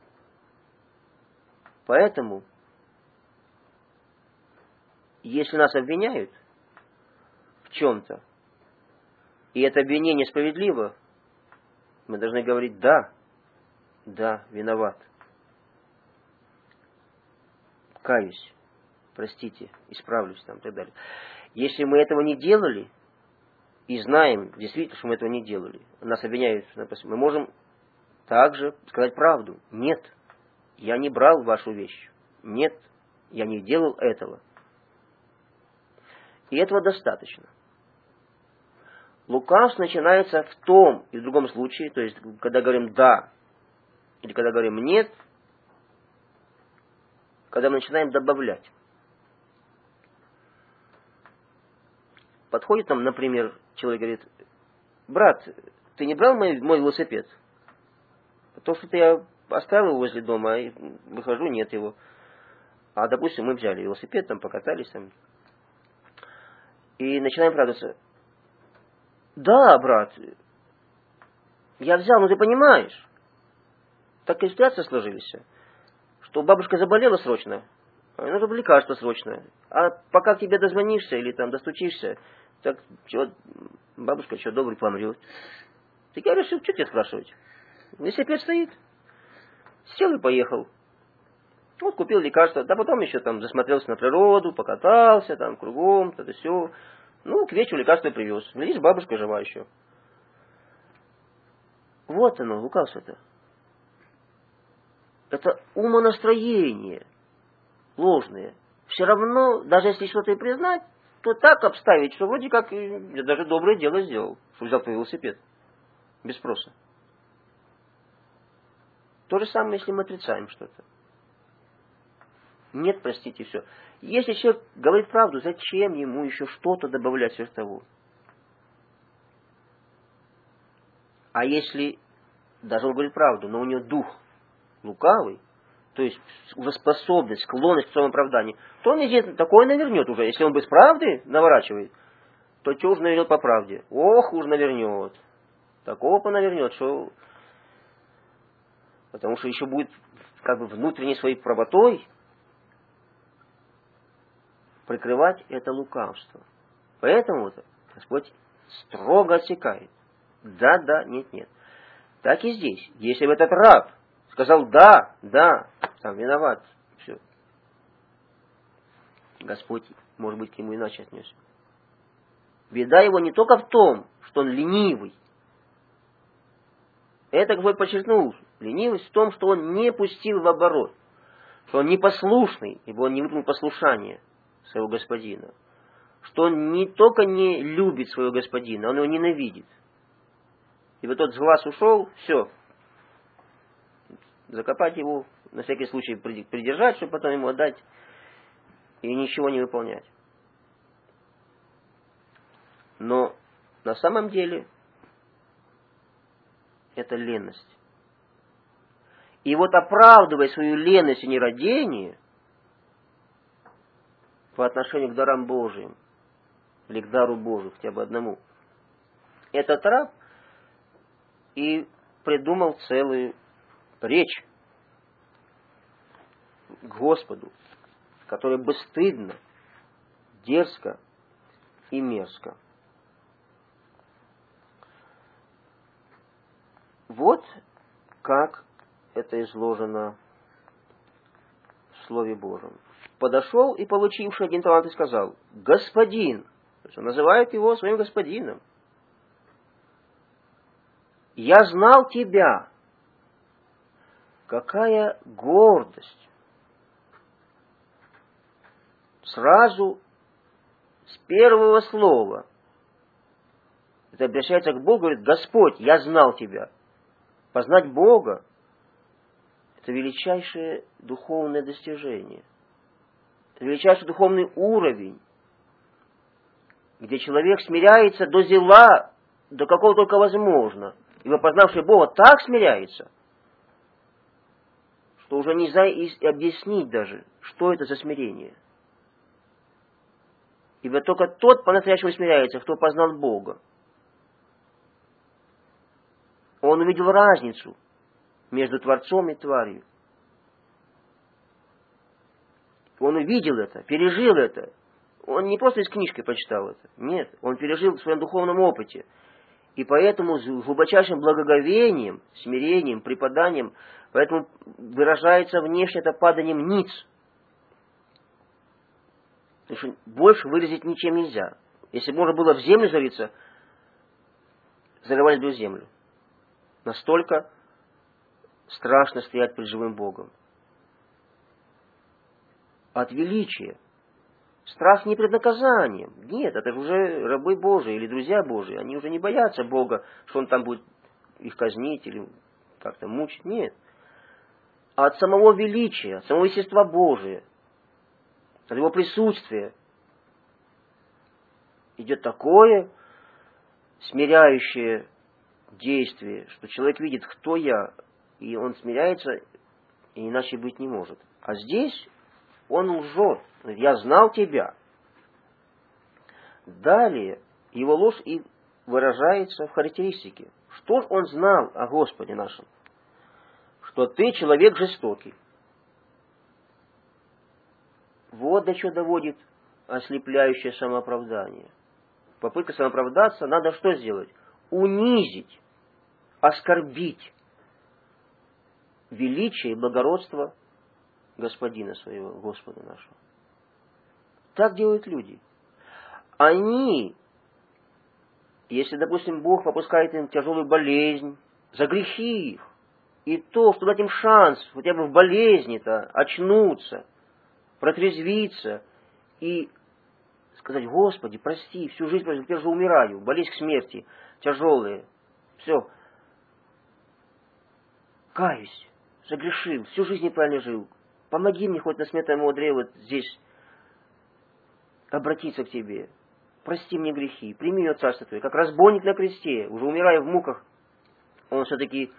Поэтому, если нас обвиняют в чем-то, и это обвинение справедливо, мы должны говорить «да, да, виноват, каюсь, простите, исправлюсь» там, и так далее. Если мы этого не делали, и знаем действительно, что мы этого не делали, нас обвиняют, мы можем также сказать правду. Нет, я не брал вашу вещь. Нет, я не делал этого. И этого достаточно. Лукавство начинается в том и в другом случае, то есть, когда говорим «да», или когда говорим «нет», когда мы начинаем добавлять. Подходит нам, например, человек говорит: брат, ты не брал мой, мой велосипед? То, что ты я оставил его возле дома, и выхожу, нет его. А, допустим, мы взяли велосипед, там покатались, там. И начинаем радоваться. Да, брат, я взял, но ты понимаешь, такая ситуация сложилась, что бабушка заболела срочно, а ей нужно лекарство срочно. А пока к тебе дозвонишься или там достучишься, так чё, бабушка, что добрый, помрет. Так я решил, что тебе спрашивать? Велосипед стоит. Сел и поехал. Вот купил лекарство, да потом еще там засмотрелся на природу, покатался там кругом, то-то все. Ну, к вечеру лекарство привез. Видишь, бабушка жива еще. Вот оно, лукавство-то. Это умонастроение ложное. Все равно, даже если что-то и признать, то так обставить, что вроде как я даже доброе дело сделал, что взял твой велосипед. Без спроса. То же самое, если мы отрицаем что-то. Нет, простите, все. Если человек говорит правду, зачем ему еще что-то добавлять сверх того? А если даже он говорит правду, но у него дух лукавый, то есть уже способность, склонность к своему оправданию, то он здесь такое навернет уже. Если он без правды наворачивает, то что уж навернет по правде? Ох, уж навернет. Такого понавернет, что... Потому что еще будет как бы внутренней своей правотой прикрывать это лукавство. Поэтому вот Господь строго отсекает. Да, да, нет, нет. Так и здесь. Если бы этот раб сказал да, да, сам виноват, все. Господь, может быть, к нему иначе отнесся. Беда его не только в том, что он ленивый. Это Господь подчеркнул. Ленивость в том, что он не пустил в оборот. Что он непослушный, ибо он не выполнил послушание своего господина. Что он не только не любит своего господина, он его ненавидит. И вот тот с глаз ушел, все. Закопать его, на всякий случай придержать, чтобы потом ему отдать, и ничего не выполнять. Но на самом деле это леность. И вот оправдывая свою леность и нерадение по отношению к дарам Божьим, или к дару Божию, хотя бы одному, этот раб и придумал целую речь к Господу, которая бесстыдна, дерзко и мерзко. Вот как это изложено в Слове Божьем. Подошел и, получивший один талант, и сказал: «Господин». То есть он называет его своим господином. «Я знал тебя». Какая гордость. Сразу с первого слова это обращается к Богу, говорит: «Господь, я знал тебя». Познать Бога — это величайшее духовное достижение. Это величайший духовный уровень, где человек смиряется до зела, до какого только возможно. Ибо познавший Бога так смиряется, что уже нельзя объяснить даже, что это за смирение. Ибо только тот по-настоящему смиряется, кто познал Бога. Он увидел разницу между Творцом и тварью. Он увидел это, пережил это. Он не просто из книжки прочитал это. Нет, он пережил в своем духовном опыте. И поэтому с глубочайшим благоговением, смирением, преподанием, поэтому выражается внешне это паданием ниц. Потому что больше выразить ничем нельзя. Если можно было в землю зарыться, зарывались бы в землю. Настолько страшно стоять перед живым Богом. От величия. Страх не пред наказанием. Нет, это же уже рабы Божии или друзья Божии. Они уже не боятся Бога, что Он там будет их казнить или как-то мучить. Нет. А от самого величия, от самого естества Божия, от Его присутствия идет такое смиряющее действие, что человек видит, кто я, и он смиряется, и иначе быть не может. А здесь он лжет. Я знал тебя. Далее его ложь и выражается в характеристике. Что же он знал о Господе нашем? Что ты человек жестокий. Вот до чего доводит ослепляющее самооправдание. Попытка самооправдаться, надо что сделать? Унизить, оскорбить величие и благородство Господина своего, Господа нашего. Так делают люди. Они, если, допустим, Бог попускает им тяжелую болезнь, за грехи их, и то, что дать им шанс хотя бы в болезни-то очнуться, протрезвиться и сказать: Господи, прости, всю жизнь, теперь же умираю, болезнь к смерти, тяжелая, все, каюсь, согрешил, всю жизнь неправильно жил, помоги мне хоть на смертном одре вот здесь обратиться к Тебе, прости мне грехи, прими меня царство Твое, как разбойник на кресте, уже умирая в муках, он все-таки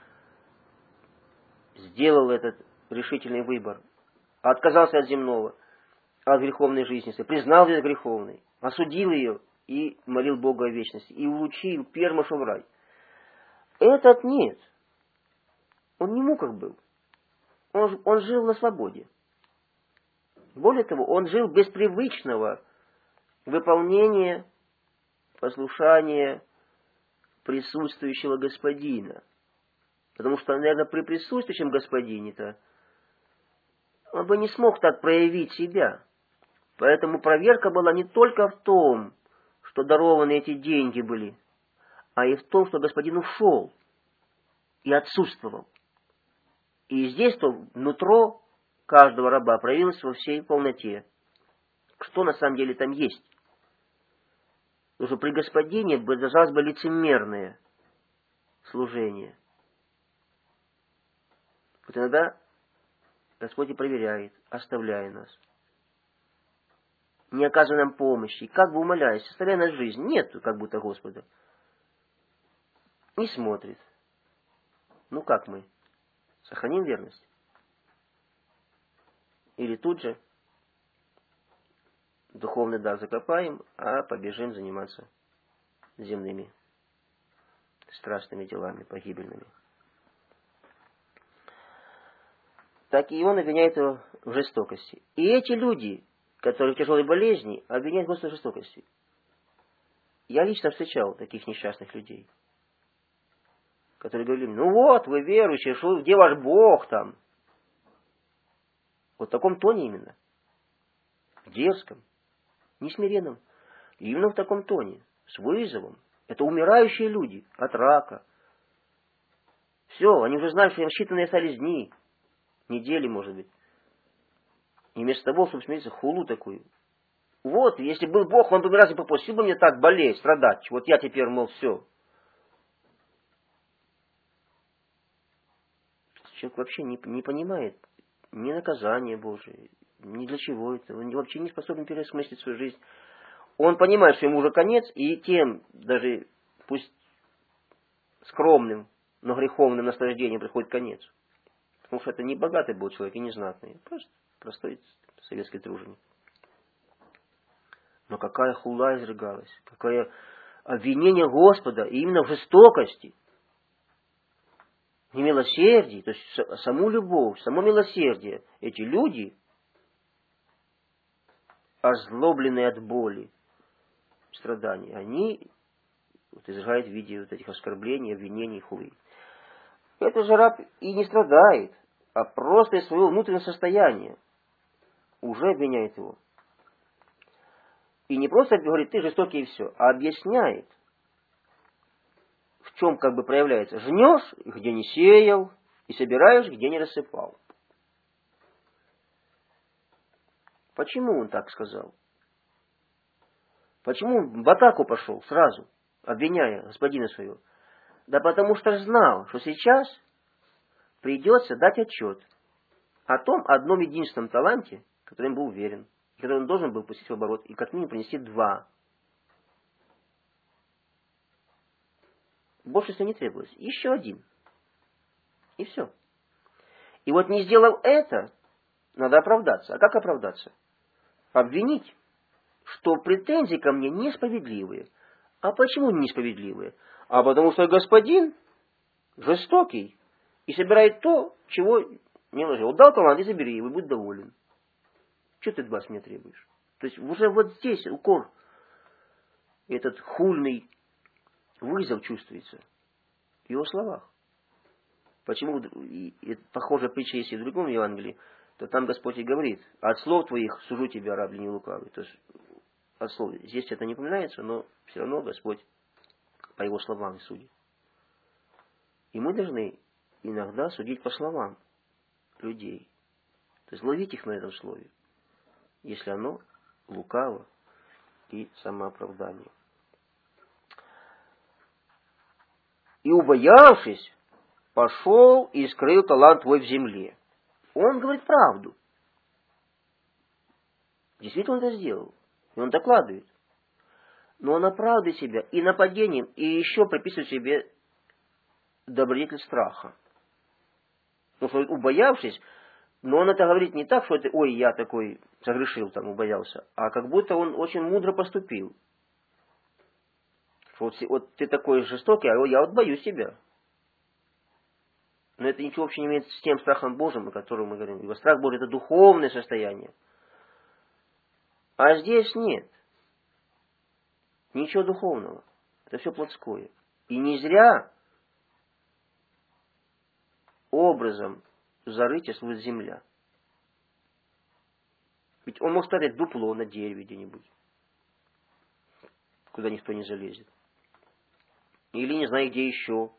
сделал этот решительный выбор, отказался от земного, от греховной жизни, признал ее греховной, осудил ее и молил Бога о вечности, и улучил пермышу в рай. Этот нет. Он не в муках был. Он, он жил на свободе. Более того, он жил без привычного выполнения, послушания присутствующего господина. Потому что, наверное, при присутствующем господине-то он бы не смог так проявить себя. Поэтому проверка была не только в том, что дарованы эти деньги были, а и в том, что господин ушел и отсутствовал. И здесь-то нутро каждого раба проявилось во всей полноте. Что на самом деле там есть? Потому что при господине держалось бы лицемерное служение. Вот иногда Господь и проверяет, оставляя нас. Не оказывая нам помощи, как бы умоляясь, оставляя нас жизнь. Нет как будто Господа. Не смотрит. Ну как мы? Сохраним верность? Или тут же духовный дар закопаем, а побежим заниматься земными страстными делами, погибельными. Так и он обвиняет его в жестокости. И эти люди, которые в тяжелой болезни, обвиняют Господа в жестокости. Я лично встречал таких несчастных людей, которые говорили: ну вот, вы верующие, что, где ваш Бог там? Вот в таком тоне именно. Дерзком, несмиренном. Именно в таком тоне, с вызовом. Это умирающие люди от рака. Все, они уже знают, что им считанные остались дни, недели, может быть. И вместо того, чтобы смириться, хулу такую. Вот, если был Бог, он бы раз и попросил бы мне так болеть, страдать. Вот я теперь, мол, все. Человек вообще не, не понимает ни наказания Божие, ни для чего это. Он вообще не способен переосмыслить свою жизнь. Он понимает, что ему уже конец, и тем, даже пусть скромным, но греховным наслаждением приходит конец. Потому что это не богатый был человек и не знатный. Просто простой советский труженик. Но какая хула изрыгалась, какое обвинение Господа именно в жестокости, в немилосердии, то есть саму любовь, само милосердие. Эти люди, озлобленные от боли, страданий, они вот, изрыгают в виде вот этих оскорблений, обвинений, хулы. Это же раб и не страдает, а просто из своего внутреннего состояния уже обвиняет его. И не просто говорит: ты жестокий и все, а объясняет, в чем как бы проявляется. Жнешь, где не сеял, и собираешь, где не рассыпал. Почему он так сказал? Почему он в атаку пошел сразу, обвиняя господина своего? Да потому что знал, что сейчас придется дать отчет о том одном единственном таланте, которым был уверен, и который он должен был пустить в оборот, и как минимум принести два. Больше всего не требовалось. Еще один. И все. И вот не сделав это, надо оправдаться. А как оправдаться? Обвинить, что претензии ко мне несправедливые. А почему несправедливые? А потому что господин жестокий и собирает то, чего не ложил. Дал талант, и забери его, и будь доволен. Что ты от вас мне требуешь? То есть уже вот здесь укор, этот хульный вызов чувствуется в его словах. Почему и, и, похожая притча есть и в другом Евангелии, то там Господь и говорит: от слов твоих сужу тебя, раб не лукавый. То есть от слов. Здесь это не упоминается, но все равно Господь по его словам судит. И мы должны иногда судить по словам людей. То есть ловить их на этом слове, если оно лукаво и самооправдание. И убоявшись, пошел и скрыл талант твой в земле. Он говорит правду. Действительно он это сделал. И он докладывает. Но он оправдывает себя и нападением, и еще приписывает себе добродетель страха. Потому что убоявшись, но он это говорит не так, что это, ой, я такой согрешил, там, убоялся, а как будто он очень мудро поступил. Что вот, вот ты такой жестокий, а я вот боюсь тебя. Но это ничего общего не имеет с тем страхом Божьим, о котором мы говорим. Ибо страх Божий — это духовное состояние. А здесь нет. Ничего духовного. Это все плотское. И не зря образом зарытия служит земля. Ведь он может ставить дупло на дереве где-нибудь, куда никто не залезет. Или не знаю где еще.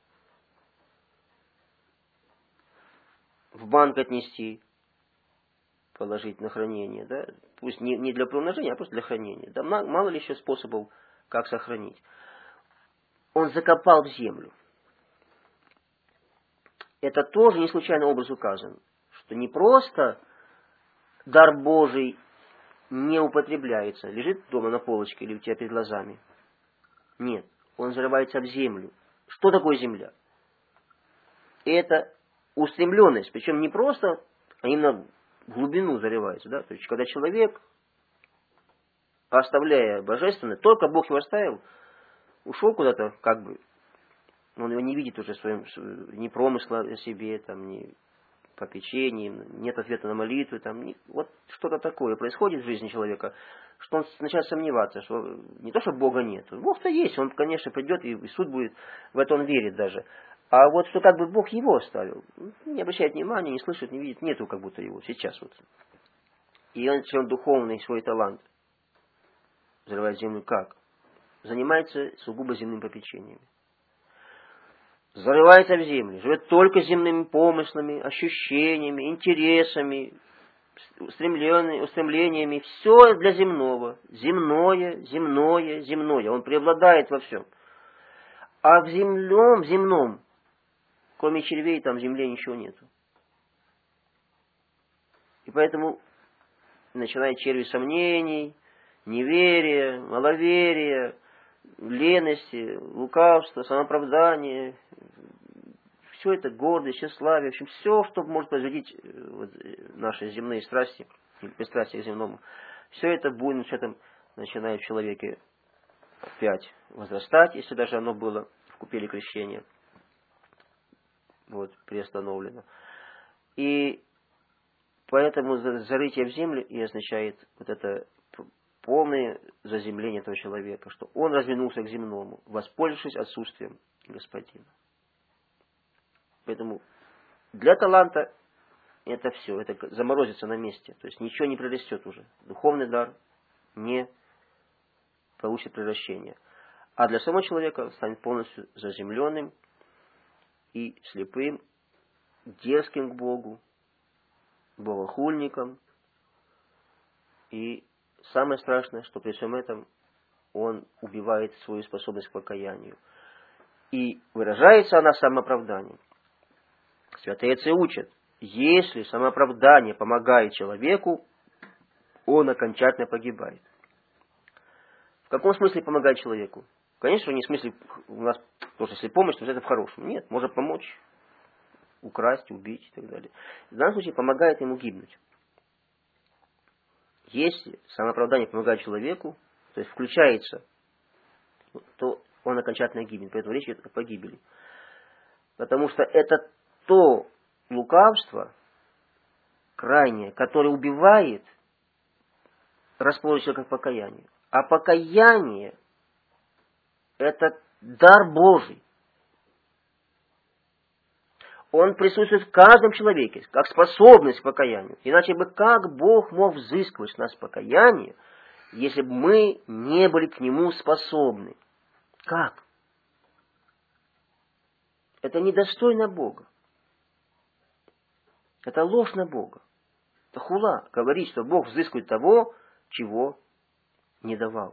В банк отнести, положить на хранение, да? Пусть не, не для приумножения, а просто для хранения. Да мало ли еще способов, как сохранить. Он закопал в землю. Это тоже не случайный образ указан, что не просто дар Божий не употребляется, лежит дома на полочке или у тебя перед глазами. Нет, он зарывается в землю. Что такое земля? Это устремленность, причем не просто, а именно в глубину зарывается. Да? То есть, когда человек, оставляя божественное, только Бог его оставил, ушел куда-то, как бы, он его не видит уже своим, ни промысла о себе, там, ни попечений, нет ответа на молитвы, там, ни, вот что-то такое происходит в жизни человека, что он начинает сомневаться, что не то, что Бога нет, Бог-то есть, он, конечно, придет, и суд будет, в это он верит даже. А вот что как бы Бог его оставил, не обращает внимания, не слышит, не видит, нету как будто его сейчас вот. И он, чем духовный свой талант взрывает землю как? Занимается сугубо земными попечениями. Зарывается в землю, живет только земными помыслами, ощущениями, интересами, устремлениями, устремлениями. Все для земного. Земное, земное, земное. Он преобладает во всем. А в земном, земном, кроме червей, там в земле ничего нету. И поэтому начинает черви сомнений, неверия, маловерия, лености, лукавства, самооправдания, все это гордость, тщеславие, в общем, все, что может производить вот, наши земные страсти, пристрастие к земному, все это будет начинает в человеке опять возрастать, если даже оно было в купели крещения, вот, приостановлено. И поэтому зарытие в землю и означает вот это полное заземление этого человека, что он развернулся к земному, воспользовавшись отсутствием Господина. Поэтому для таланта это все, это заморозится на месте, то есть ничего не прирастет уже. Духовный дар не получит превращения. А для самого человека станет полностью заземленным и слепым, дерзким к Богу, богохульником. И самое страшное, что при всем этом он убивает свою способность к покаянию. И выражается она самооправданием. Святые отцы учат, если самооправдание помогает человеку, он окончательно погибает. В каком смысле помогает человеку? Конечно, не в смысле у нас тоже, если помощь, то это в хорошем. Нет, может помочь, украсть, убить и так далее. В данном случае помогает ему гибнуть. Если самооправдание помогает человеку, то есть включается, то он окончательно гибнет. Поэтому речь идет о погибели. Потому что это то лукавство крайнее, которое убивает, расположит человека к покаянию. А покаяние – это дар Божий. Он присутствует в каждом человеке, как способность к покаянию. Иначе бы как Бог мог взыскивать с нас покаяние, если бы мы не были к нему способны? Как? Это недостойно Бога. Это ложь на Бога. Это хула. Говорить, что Бог взыскивает того, чего не давал.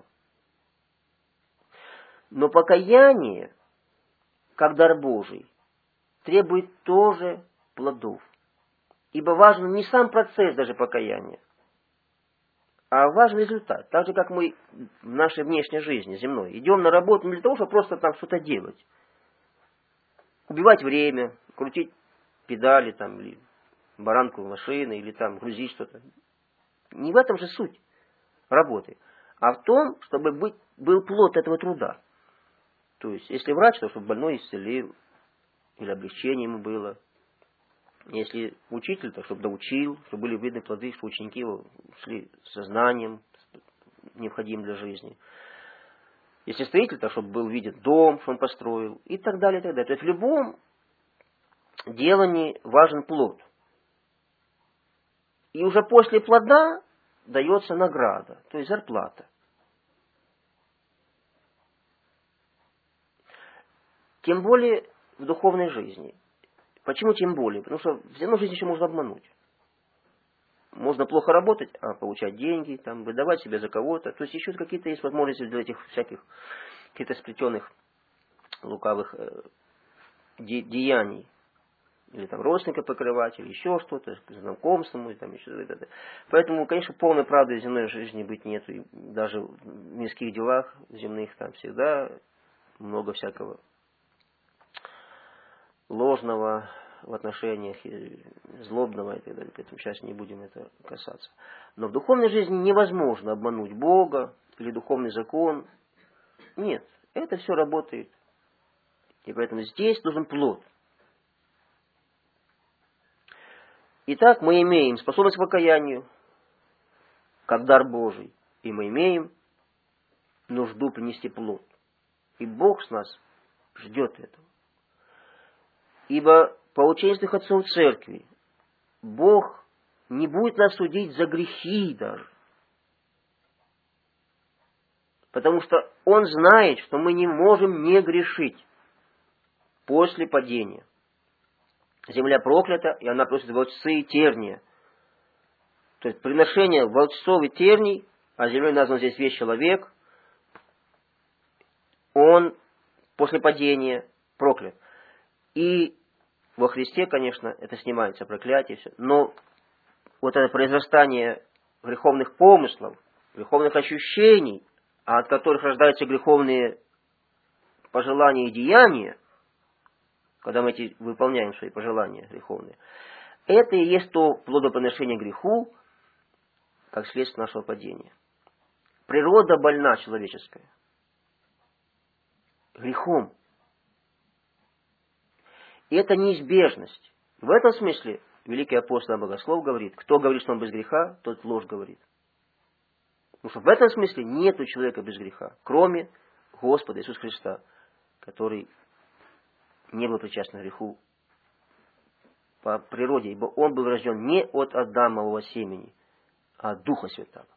Но покаяние, как дар Божий, требует тоже плодов. Ибо важен не сам процесс даже покаяния, а важен результат. Так же, как мы в нашей внешней жизни земной идем на работу не для того, чтобы просто там что-то делать. Убивать время, крутить педали, там, или баранку машины, или там грузить что-то. Не в этом же суть работы, а в том, чтобы быть, был плод этого труда. То есть, если врач, то чтобы больной исцелил, или облегчение ему было. Если учитель, то чтобы доучил, чтобы были видны плоды, что ученики его шли со знанием, необходимым для жизни. Если строитель, то чтобы был виден дом, что он построил, и так далее, и так далее. То есть в любом делании важен плод. И уже после плода дается награда, то есть зарплата. Тем более в духовной жизни. Почему тем более? Потому что в земной жизни еще можно обмануть. Можно плохо работать, а получать деньги, там, выдавать себя за кого-то. То есть еще какие-то есть возможности для этих всяких каких-то сплетенных лукавых э, де- деяний. Или там родственника покрывать, или еще что-то, знакомством, и там еще что-то. Поэтому, конечно, полной правды в земной жизни быть нету. И даже в мирских делах земных там всегда много всякого ложного в отношениях, злобного и так далее. Поэтому сейчас не будем это касаться. Но в духовной жизни невозможно обмануть Бога или духовный закон. Нет, это все работает. И поэтому здесь нужен плод. Итак, мы имеем способность к покаянию, как дар Божий. И мы имеем нужду принести плод. И Бог с нас ждет этого. Ибо по учению святых отцов церкви Бог не будет нас судить за грехи даже. Потому что Он знает, что мы не можем не грешить после падения. Земля проклята, и она просит волчцы и терния. То есть приношение волчцов и терний, а землей назван здесь весь человек, он после падения проклят. И во Христе, конечно, это снимается проклятие, все. Но вот это произрастание греховных помыслов, греховных ощущений, а от которых рождаются греховные пожелания и деяния, когда мы эти выполняем свои пожелания греховные, это и есть то плодоприношение греху, как следствие нашего падения. Природа больна человеческая. Грехом. И это неизбежность. В этом смысле великий апостол Богослов говорит, кто говорит, что он без греха, тот ложь говорит. Потому что в этом смысле нет у человека без греха, кроме Господа Иисуса Христа, который не был причастен к греху по природе, ибо он был рожден не от Адамового семени, а от Духа Святого.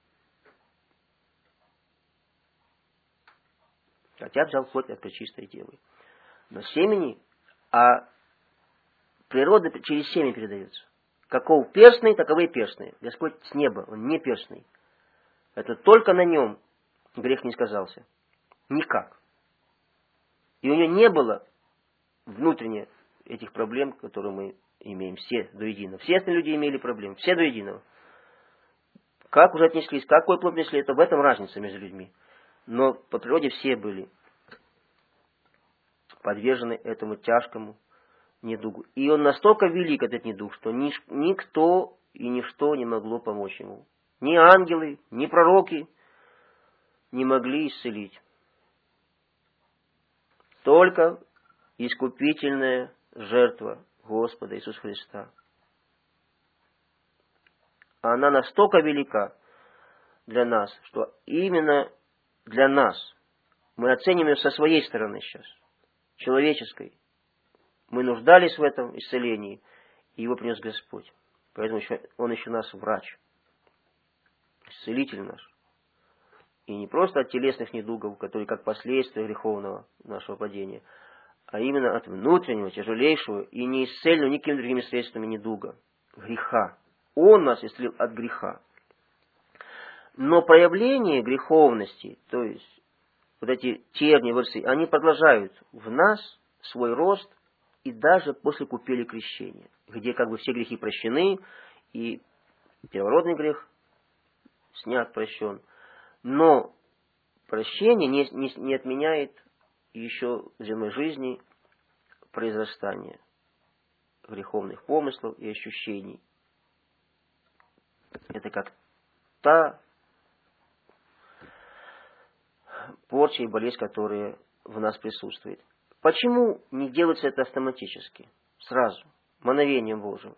Хотя взял плоть от пречистой девы. Но семени, а природа через семя передается. Каков перстный, таковы и перстные. Господь с неба, он не перстный. Это только на нем грех не сказался. Никак. И у него не было внутренне этих проблем, которые мы имеем все до единого. Все остальные люди имели проблемы, все до единого. Как уже отнеслись, какой плод несли, это в этом разница между людьми. Но по природе все были подвержены этому тяжкому недугу. И он настолько велик, этот недуг, что нич- никто и ничто не могло помочь ему. Ни ангелы, ни пророки не могли исцелить. Только искупительная жертва Господа Иисуса Христа. Она настолько велика для нас, что именно для нас, мы оценим ее со своей стороны сейчас, человеческой. Мы нуждались в этом исцелении, и его принес Господь. Поэтому Он еще нас врач, исцелитель наш. И не просто от телесных недугов, которые как последствия греховного нашего падения, а именно от внутреннего, тяжелейшего и неисцельного никакими другими средствами недуга, греха. Он нас исцелил от греха. Но проявление греховности, то есть вот эти тернии, ворсы, они продолжают в нас свой рост и даже после купели крещения, где как бы все грехи прощены, и первородный грех снят, прощен. Но прощение не, не, не отменяет еще в земной жизни произрастание греховных помыслов и ощущений. Это как та порча и болезнь, которая в нас присутствует. Почему не делается это автоматически, сразу, мановением Божьим?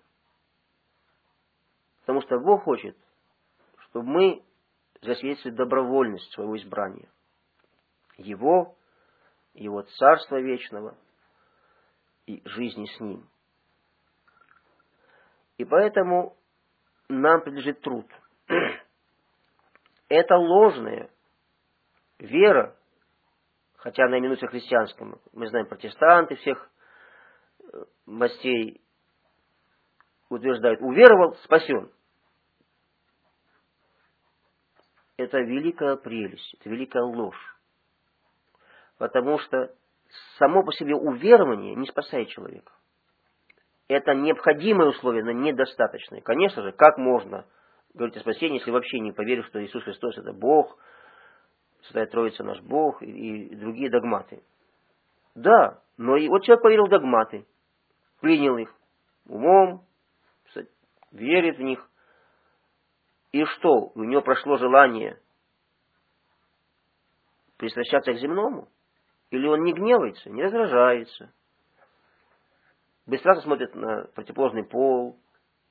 Потому что Бог хочет, чтобы мы засвидетельствовали добровольность своего избрания. Его, Его Царства Вечного и жизни с Ним. И поэтому нам принадлежит труд. Это ложная вера, хотя она именуется христианским. Мы знаем, протестанты всех мастей утверждают: уверовал, спасен. Это великая прелесть, это великая ложь. Потому что само по себе уверование не спасает человека. Это необходимое условие, но недостаточное. Конечно же, как можно говорить о спасении, если вообще не поверишь, что Иисус Христос это Бог, Святая Троица наш Бог и, и другие догматы. Да, но и вот человек поверил в догматы, принял их умом, верит в них. И что, у него прошло желание пристращаться к земному? Или он не гневается, не раздражается, быстро смотрит на противоположный пол,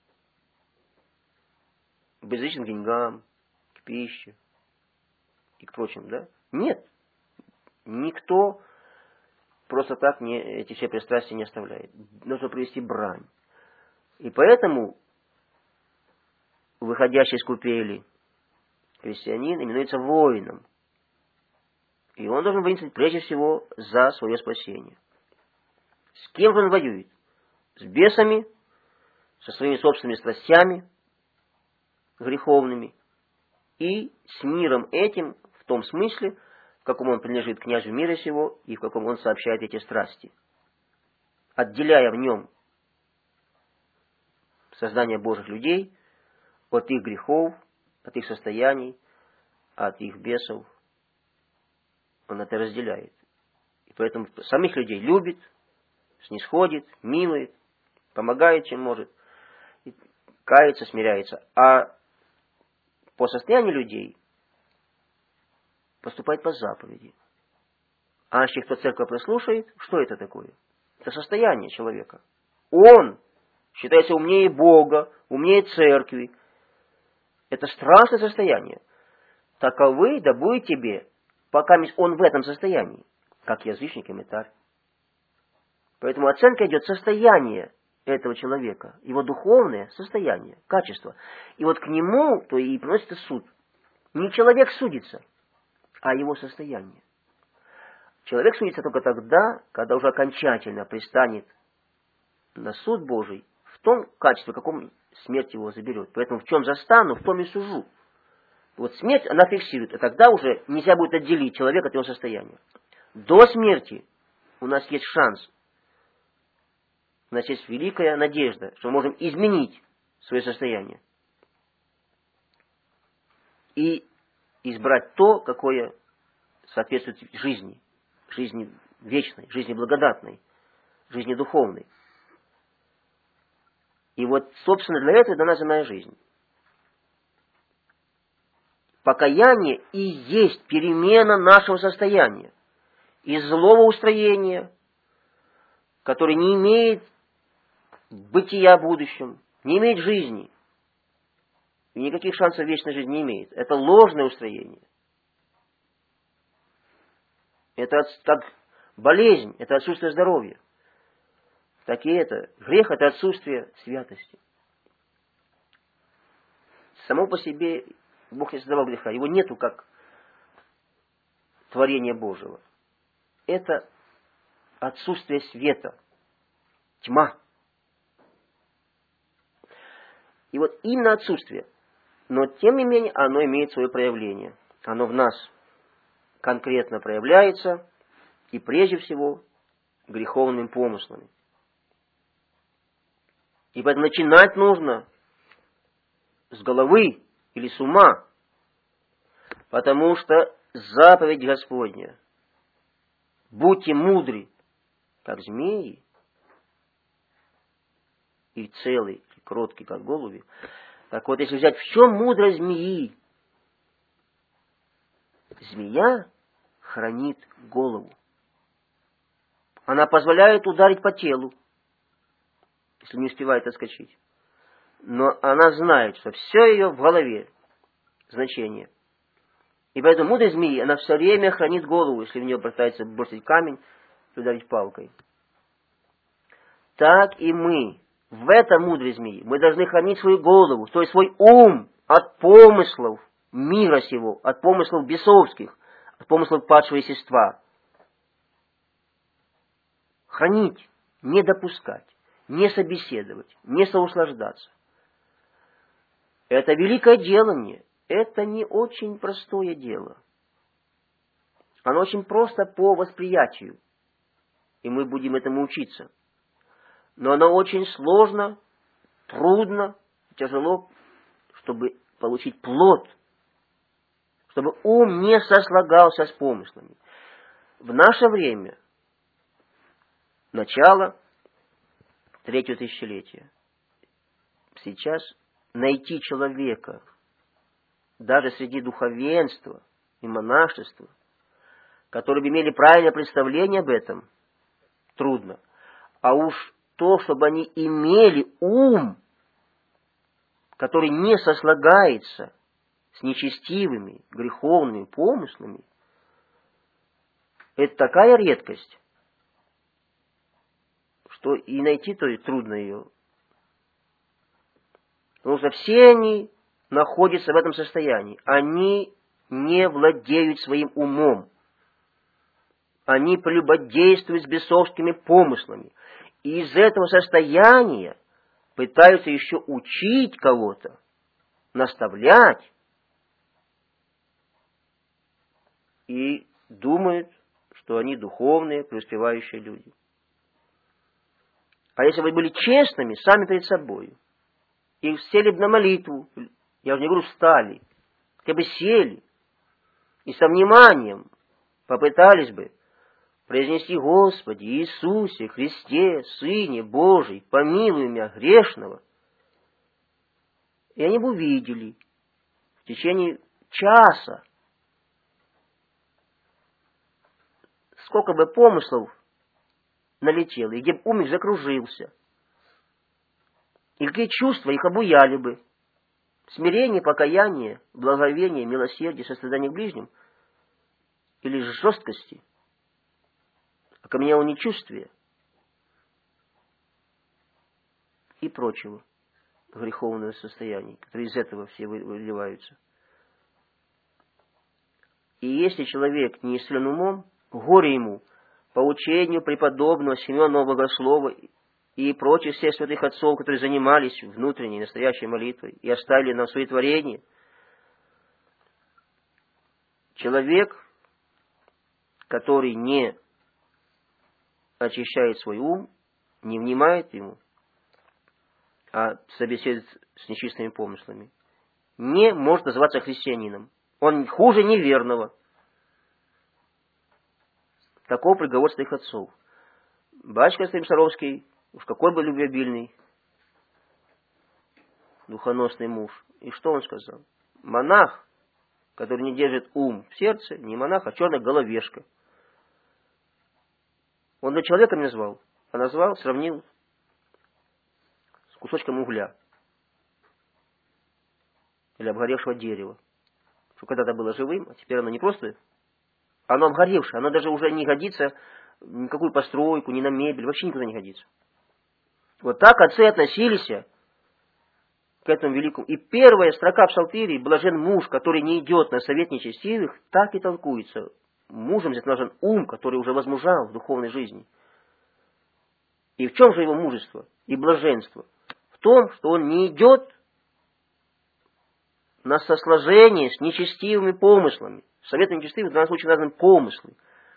безразличен к деньгам, к пище и к прочим, да? Нет. Никто просто так не, эти все пристрастия не оставляет. Нужно привести брань. И поэтому выходящий из купели христианин именуется воином. И он должен воинствовать прежде всего за свое спасение. С кем же он воюет? С бесами, со своими собственными страстями греховными и с миром этим в том смысле, в каком он принадлежит князю мира сего и в каком он сообщает эти страсти, отделяя в нем создание Божьих людей от их грехов, от их состояний, от их бесов. Он это разделяет. И поэтому самих людей любит, снисходит, милует, помогает, чем может, и кается, смиряется. А по состоянию людей поступает по заповеди. А если кто церковь прослушает, что это такое? Это состояние человека. Он считается умнее Бога, умнее церкви. Это страшное состояние. Таковы да будет тебе, пока он в этом состоянии, как язычник и мытарь. Поэтому оценка идет состояние этого человека, его духовное состояние, качество. И вот к нему то и приносится суд. Не человек судится, а его состояние. Человек судится только тогда, когда уже окончательно пристанет на суд Божий в том качестве, в каком смерть его заберет. Поэтому в чем застану, в том и сужу. Вот смерть, она фиксирует, а тогда уже нельзя будет отделить человека от его состояния. До смерти у нас есть шанс. У нас есть великая надежда, что мы можем изменить свое состояние. И избрать то, какое соответствует жизни. Жизни вечной, жизни благодатной, жизни духовной. И вот, собственно, для этого дана земная жизнь. Покаяние и есть перемена нашего состояния. Из злого устроения, который не имеет бытия в будущем, не имеет жизни, и никаких шансов вечной жизни не имеет. Это ложное устроение. Это как болезнь, это отсутствие здоровья. Так и это. Грех – это отсутствие святости. Само по себе Бог не создавал греха. Его нету как творения Божьего. Это отсутствие света. Тьма. И вот именно отсутствие. Но тем не менее оно имеет свое проявление. Оно в нас конкретно проявляется. И прежде всего греховными помыслами. И поэтому начинать нужно с головы или с ума. Потому что заповедь Господня. Будьте мудры, как змеи, и целы, и кроткие, как голуби. Так вот, если взять, в чем мудрость змеи? Змея хранит голову. Она позволяет ударить по телу, если не успевает отскочить. Но она знает, что все ее в голове значение. И поэтому мудрость змеи, она все время хранит голову, если в нее пытается бросить камень и ударить палкой. Так и мы, в этом мудрость змеи, мы должны хранить свою голову, то есть свой ум от помыслов мира сего, от помыслов бесовских, от помыслов падшего естества. Хранить, не допускать, не собеседовать, не соуслаждаться. Это великое делание. Это не очень простое дело. Оно очень просто по восприятию. И мы будем этому учиться. Но оно очень сложно, трудно, тяжело, чтобы получить плод. Чтобы ум не сослагался с помыслами. В наше время, начало третьего тысячелетия, сейчас найти человека, даже среди духовенства и монашества, которые бы имели правильное представление об этом, трудно. А уж то, чтобы они имели ум, который не сослагается с нечестивыми, греховными помыслами, это такая редкость, что и найти-то трудно ее. Потому что все они находятся в этом состоянии. Они не владеют своим умом. Они прелюбодействуют с бесовскими помыслами. И из этого состояния пытаются еще учить кого-то, наставлять. И думают, что они духовные, преуспевающие люди. А если бы были честными сами перед собой, и сели бы на молитву, я уже не говорю встали, хотя бы сели, и со вниманием попытались бы произнести: Господи Иисусе Христе, Сыне Божий, помилуй меня грешного. И они бы увидели в течение часа, сколько бы помыслов налетело, и где бы ум их закружился, и какие чувства их обуяли бы. Смирение, покаяние, благовение, милосердие, сострадание к ближним, или же жесткости, окаменелого нечувствия и прочего греховного состояния, которые из этого все выливаются. И если человек не исцелен умом, горе ему по учению преподобного Симеона Богослова и прочих всех святых отцов, которые занимались внутренней настоящей молитвой и оставили нам свои творения. Человек, который не очищает свой ум, не внимает ему, а собеседует с нечистыми помыслами, не может называться христианином. Он хуже неверного. Таков приговор своих отцов. Батюшка Станиславский, уж какой бы любвеобильный, духоносный муж. И что он сказал? Монах, который не держит ум в сердце, не монах, а черная головешка. Он для человека не назвал, а назвал, сравнил с кусочком угля или обгоревшего дерева. Что когда-то было живым, а теперь оно не просто, оно обгоревшее, оно даже уже не годится ни на какую постройку, ни на мебель, вообще никуда не годится. Вот так отцы относились к этому великому. И первая строка в Псалтире: блажен муж, который не идет на совет нечестивых, так и толкуется. Мужем здесь нужен ум, который уже возмужал в духовной жизни. И в чем же его мужество и блаженство? В том, что он не идет на сосложение с нечестивыми помыслами. Совет нечестивых в данном случае назван помыслы.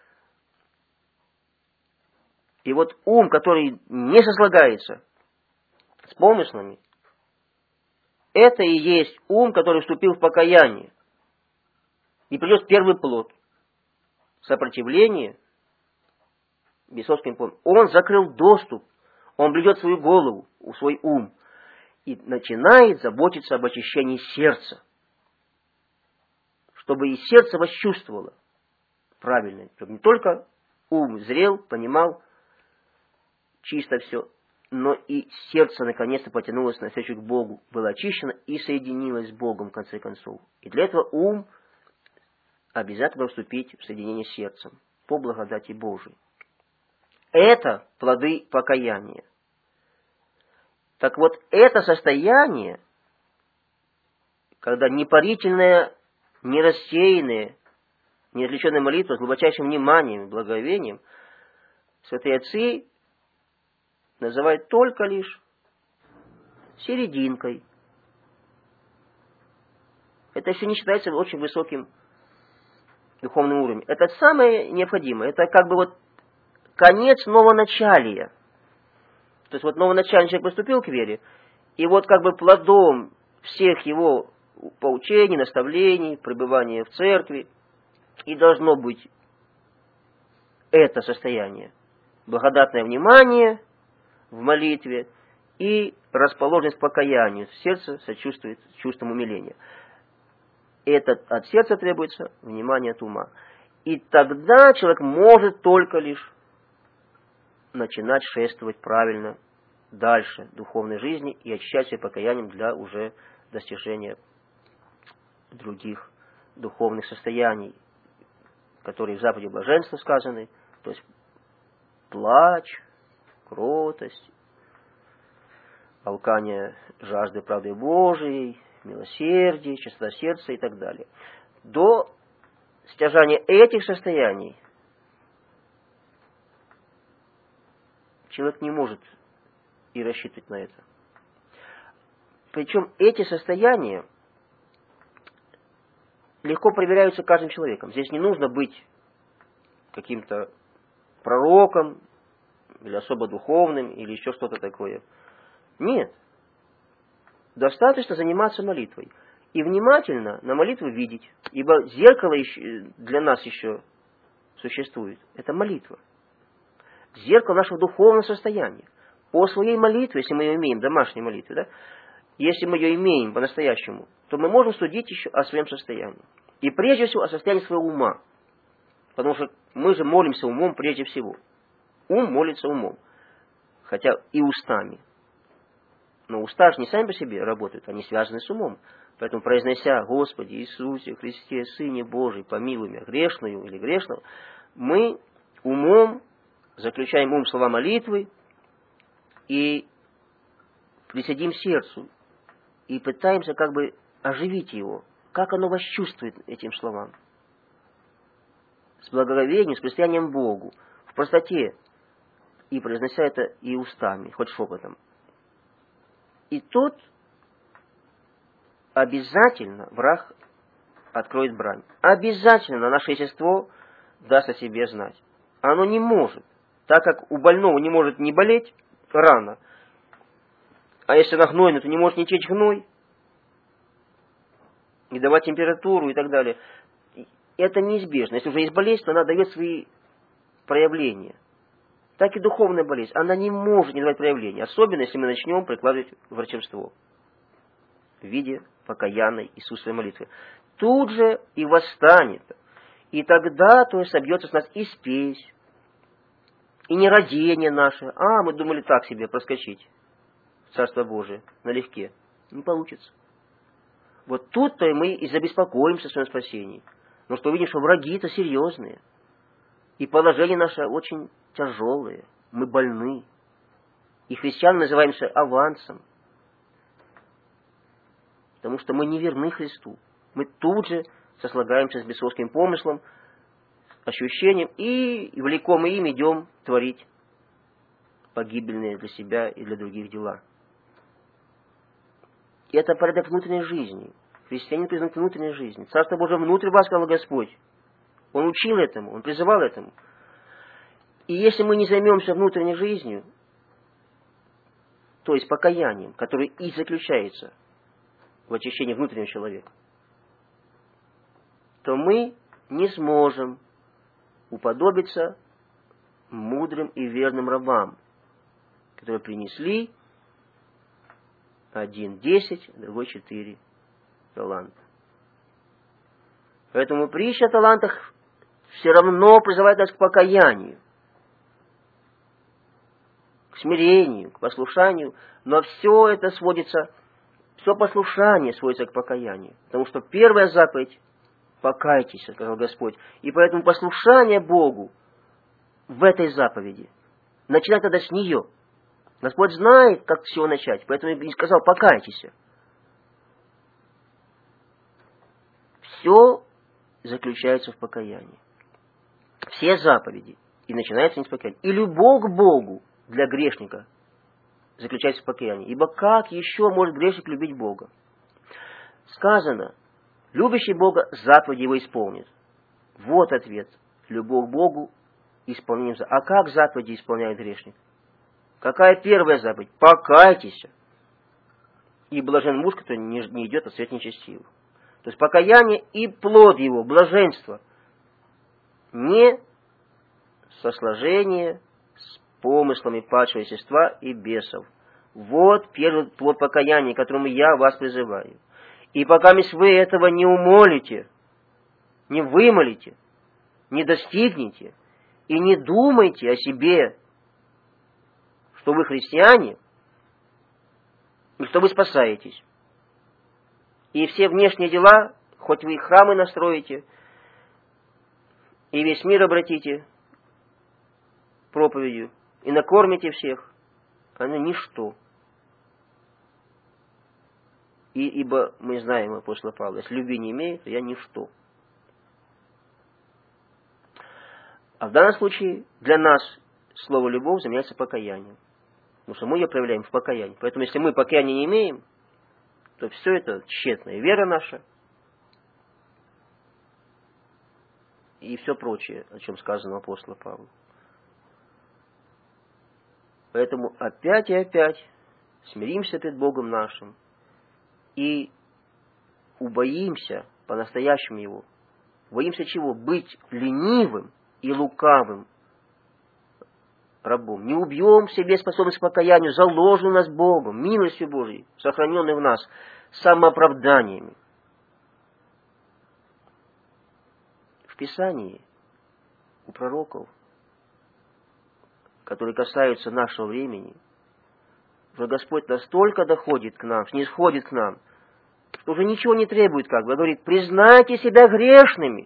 И вот ум, который не сослагается с помыслами, это и есть ум, который вступил в покаяние. И придет первый плод. Сопротивление бесовским плодам. Он закрыл доступ. Он блюдет свою голову, свой ум. И начинает заботиться об очищении сердца. Чтобы и сердце восчувствовало правильно. Чтобы не только ум зрел, понимал чисто все, но и сердце наконец-то потянулось навстречу к Богу, было очищено и соединилось с Богом в конце концов. И для этого ум обязательно вступить в соединение с сердцем по благодати Божией. Это плоды покаяния. Так вот, это состояние, когда непарительная, не рассеянная, не отвлеченная молитва с глубочайшим вниманием, благоговением, святые отцы называют только лишь серединкой. Это еще не считается очень высоким духовным уровнем. Это самое необходимое. Это как бы вот конец новоначалия. То есть вот новоначальный человек поступил к вере, и вот как бы плодом всех его поучений, наставлений, пребывания в церкви, и должно быть это состояние. Благодатное внимание в молитве и расположенность к покаянию. Сердце сочувствует чувством умиления. Это от сердца требуется внимание от ума. И тогда человек может только лишь начинать шествовать правильно дальше духовной жизни и очищать себя покаянием для уже достижения других духовных состояний, которые в заповеди блаженства сказаны, то есть плач, кротость, алкание жажды правды Божией, милосердие, чистота сердца и так далее. До стяжания этих состояний человек не может и рассчитывать на это. Причем эти состояния легко проверяются каждым человеком. Здесь не нужно быть каким-то пророком, или особо духовным, или еще что-то такое. Нет. Достаточно заниматься молитвой. И внимательно на молитву видеть. Ибо зеркало еще, для нас еще существует. Это молитва. Зеркало нашего духовного состояния. По своей молитве, если мы ее имеем, домашней молитве, да, если мы ее имеем по-настоящему, то мы можем судить еще о своем состоянии. И прежде всего о состоянии своего ума. Потому что мы же молимся умом прежде всего. Ум молится умом, хотя и устами. Но уста же не сами по себе работают, они связаны с умом. Поэтому, произнося «Господи Иисусе Христе, Сыне Божий, помилуй меня, грешную или грешного», мы умом заключаем ум в слова молитвы и присадим сердцу и пытаемся как бы оживить его, как оно восчувствует этим словам. С благоговением, с приянием Богу, в простоте, и произнося это и устами, хоть шепотом. И тут обязательно враг откроет брань. Обязательно наше естество даст о себе знать. Оно не может, так как у больного не может не болеть рана, а если она гнойная, то не может не течь гной, не давать температуру и так далее. Это неизбежно. Если уже есть болезнь, то она дает свои проявление, так и духовная болезнь, она не может не давать проявления, особенно если мы начнем прикладывать врачевство в виде покаянной Иисусовой молитвы. Тут же и восстанет, и тогда то есть собьется с нас и спесь, и нерадение наше. А, мы думали так себе проскочить в Царство Божие налегке. Не получится. Вот тут-то мы и забеспокоимся о своем спасении. Потому что увидим, что враги-то серьезные. И положение наше очень тяжелое. Мы больны. И христиане называемся авансом. Потому что мы не верны Христу. Мы тут же сослагаемся с бесовским помыслом, ощущением, и влекомы им идем творить погибельные для себя и для других дела. И это порядок внутренней жизни. Христианин признак внутренней жизни. Царство Божие внутрь вас, сказал Господь. Он учил этому, Он призывал этому. И если мы не займемся внутренней жизнью, то есть покаянием, которое и заключается в очищении внутреннего человека, то мы не сможем уподобиться мудрым и верным рабам, которые принесли один десять, другой четыре таланта. Поэтому притча о талантах все равно призывает нас к покаянию, к смирению, к послушанию, но все это сводится, все послушание сводится к покаянию, потому что первая заповедь — покайтесь, сказал Господь, и поэтому послушание Богу в этой заповеди начинать надо с нее. Господь знает, как все начать, поэтому и сказал: покайтесь. Все заключается в покаянии. Все заповеди. И начинается не с покаяния. И любовь к Богу для грешника заключается в покаянии. Ибо как еще может грешник любить Бога? Сказано: любящий Бога заповеди его исполнит. Вот ответ. Любовь к Богу исполнением заповедей. А как заповеди исполняет грешник? Какая первая заповедь? Покайтесь. И блажен муж, который не, не идет от свет нечестивых. То есть покаяние и плод его, блаженство. Не сосложение с помыслами падшего естества и бесов. Вот первый плод покаяния, к которому я вас призываю. И пока вы этого не умолите, не вымолите, не достигнете и не думайте о себе, что вы христиане, и что вы спасаетесь. И все внешние дела, хоть вы и храмы настроите, и весь мир обратите проповедью, и накормите всех, оно ничто. И, ибо мы знаем апостола Павла, если любви не имеет, то я ничто. А в данном случае для нас слово «любовь» заменяется покаянием. Потому что мы ее проявляем в покаянии. Поэтому если мы покаяния не имеем, то все это тщетная вера наша и все прочее, о чем сказано у апостола Павла. Поэтому опять и опять смиримся пред Богом нашим и убоимся по-настоящему Его. Боимся чего? Быть ленивым и лукавым рабом. Не убьем в себе способность к покаянию, заложенную нас Богом, милостью Божией, сохраненной в нас самооправданиями. В Писании у пророков, которые касаются нашего времени, уже Господь настолько доходит к нам, снисходит к нам, что уже ничего не требует, как бы, говорит: признайте себя грешными.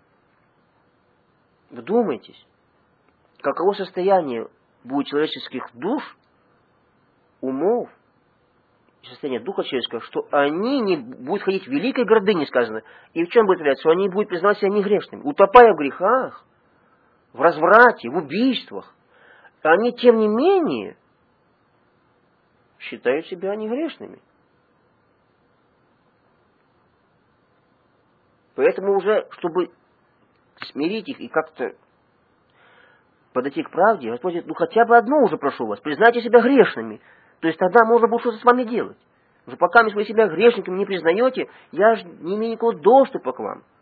Вдумайтесь, каково состояние будет человеческих душ, умов, состояние духа человеческого, что они не будут ходить в великой гордыне, сказано. И в чем будет являться? Что они будут признавать себя негрешными, утопая в грехах, в разврате, в убийствах. Они, тем не менее, считают себя негрешными. Поэтому уже, чтобы смирить их и как-то подойти к правде, Господь говорит: ну хотя бы одно уже прошу вас, признайте себя грешными. То есть тогда можно будет что-то с вами делать. Уже пока вы себя грешниками не признаете, я же не имею никакого доступа к вам.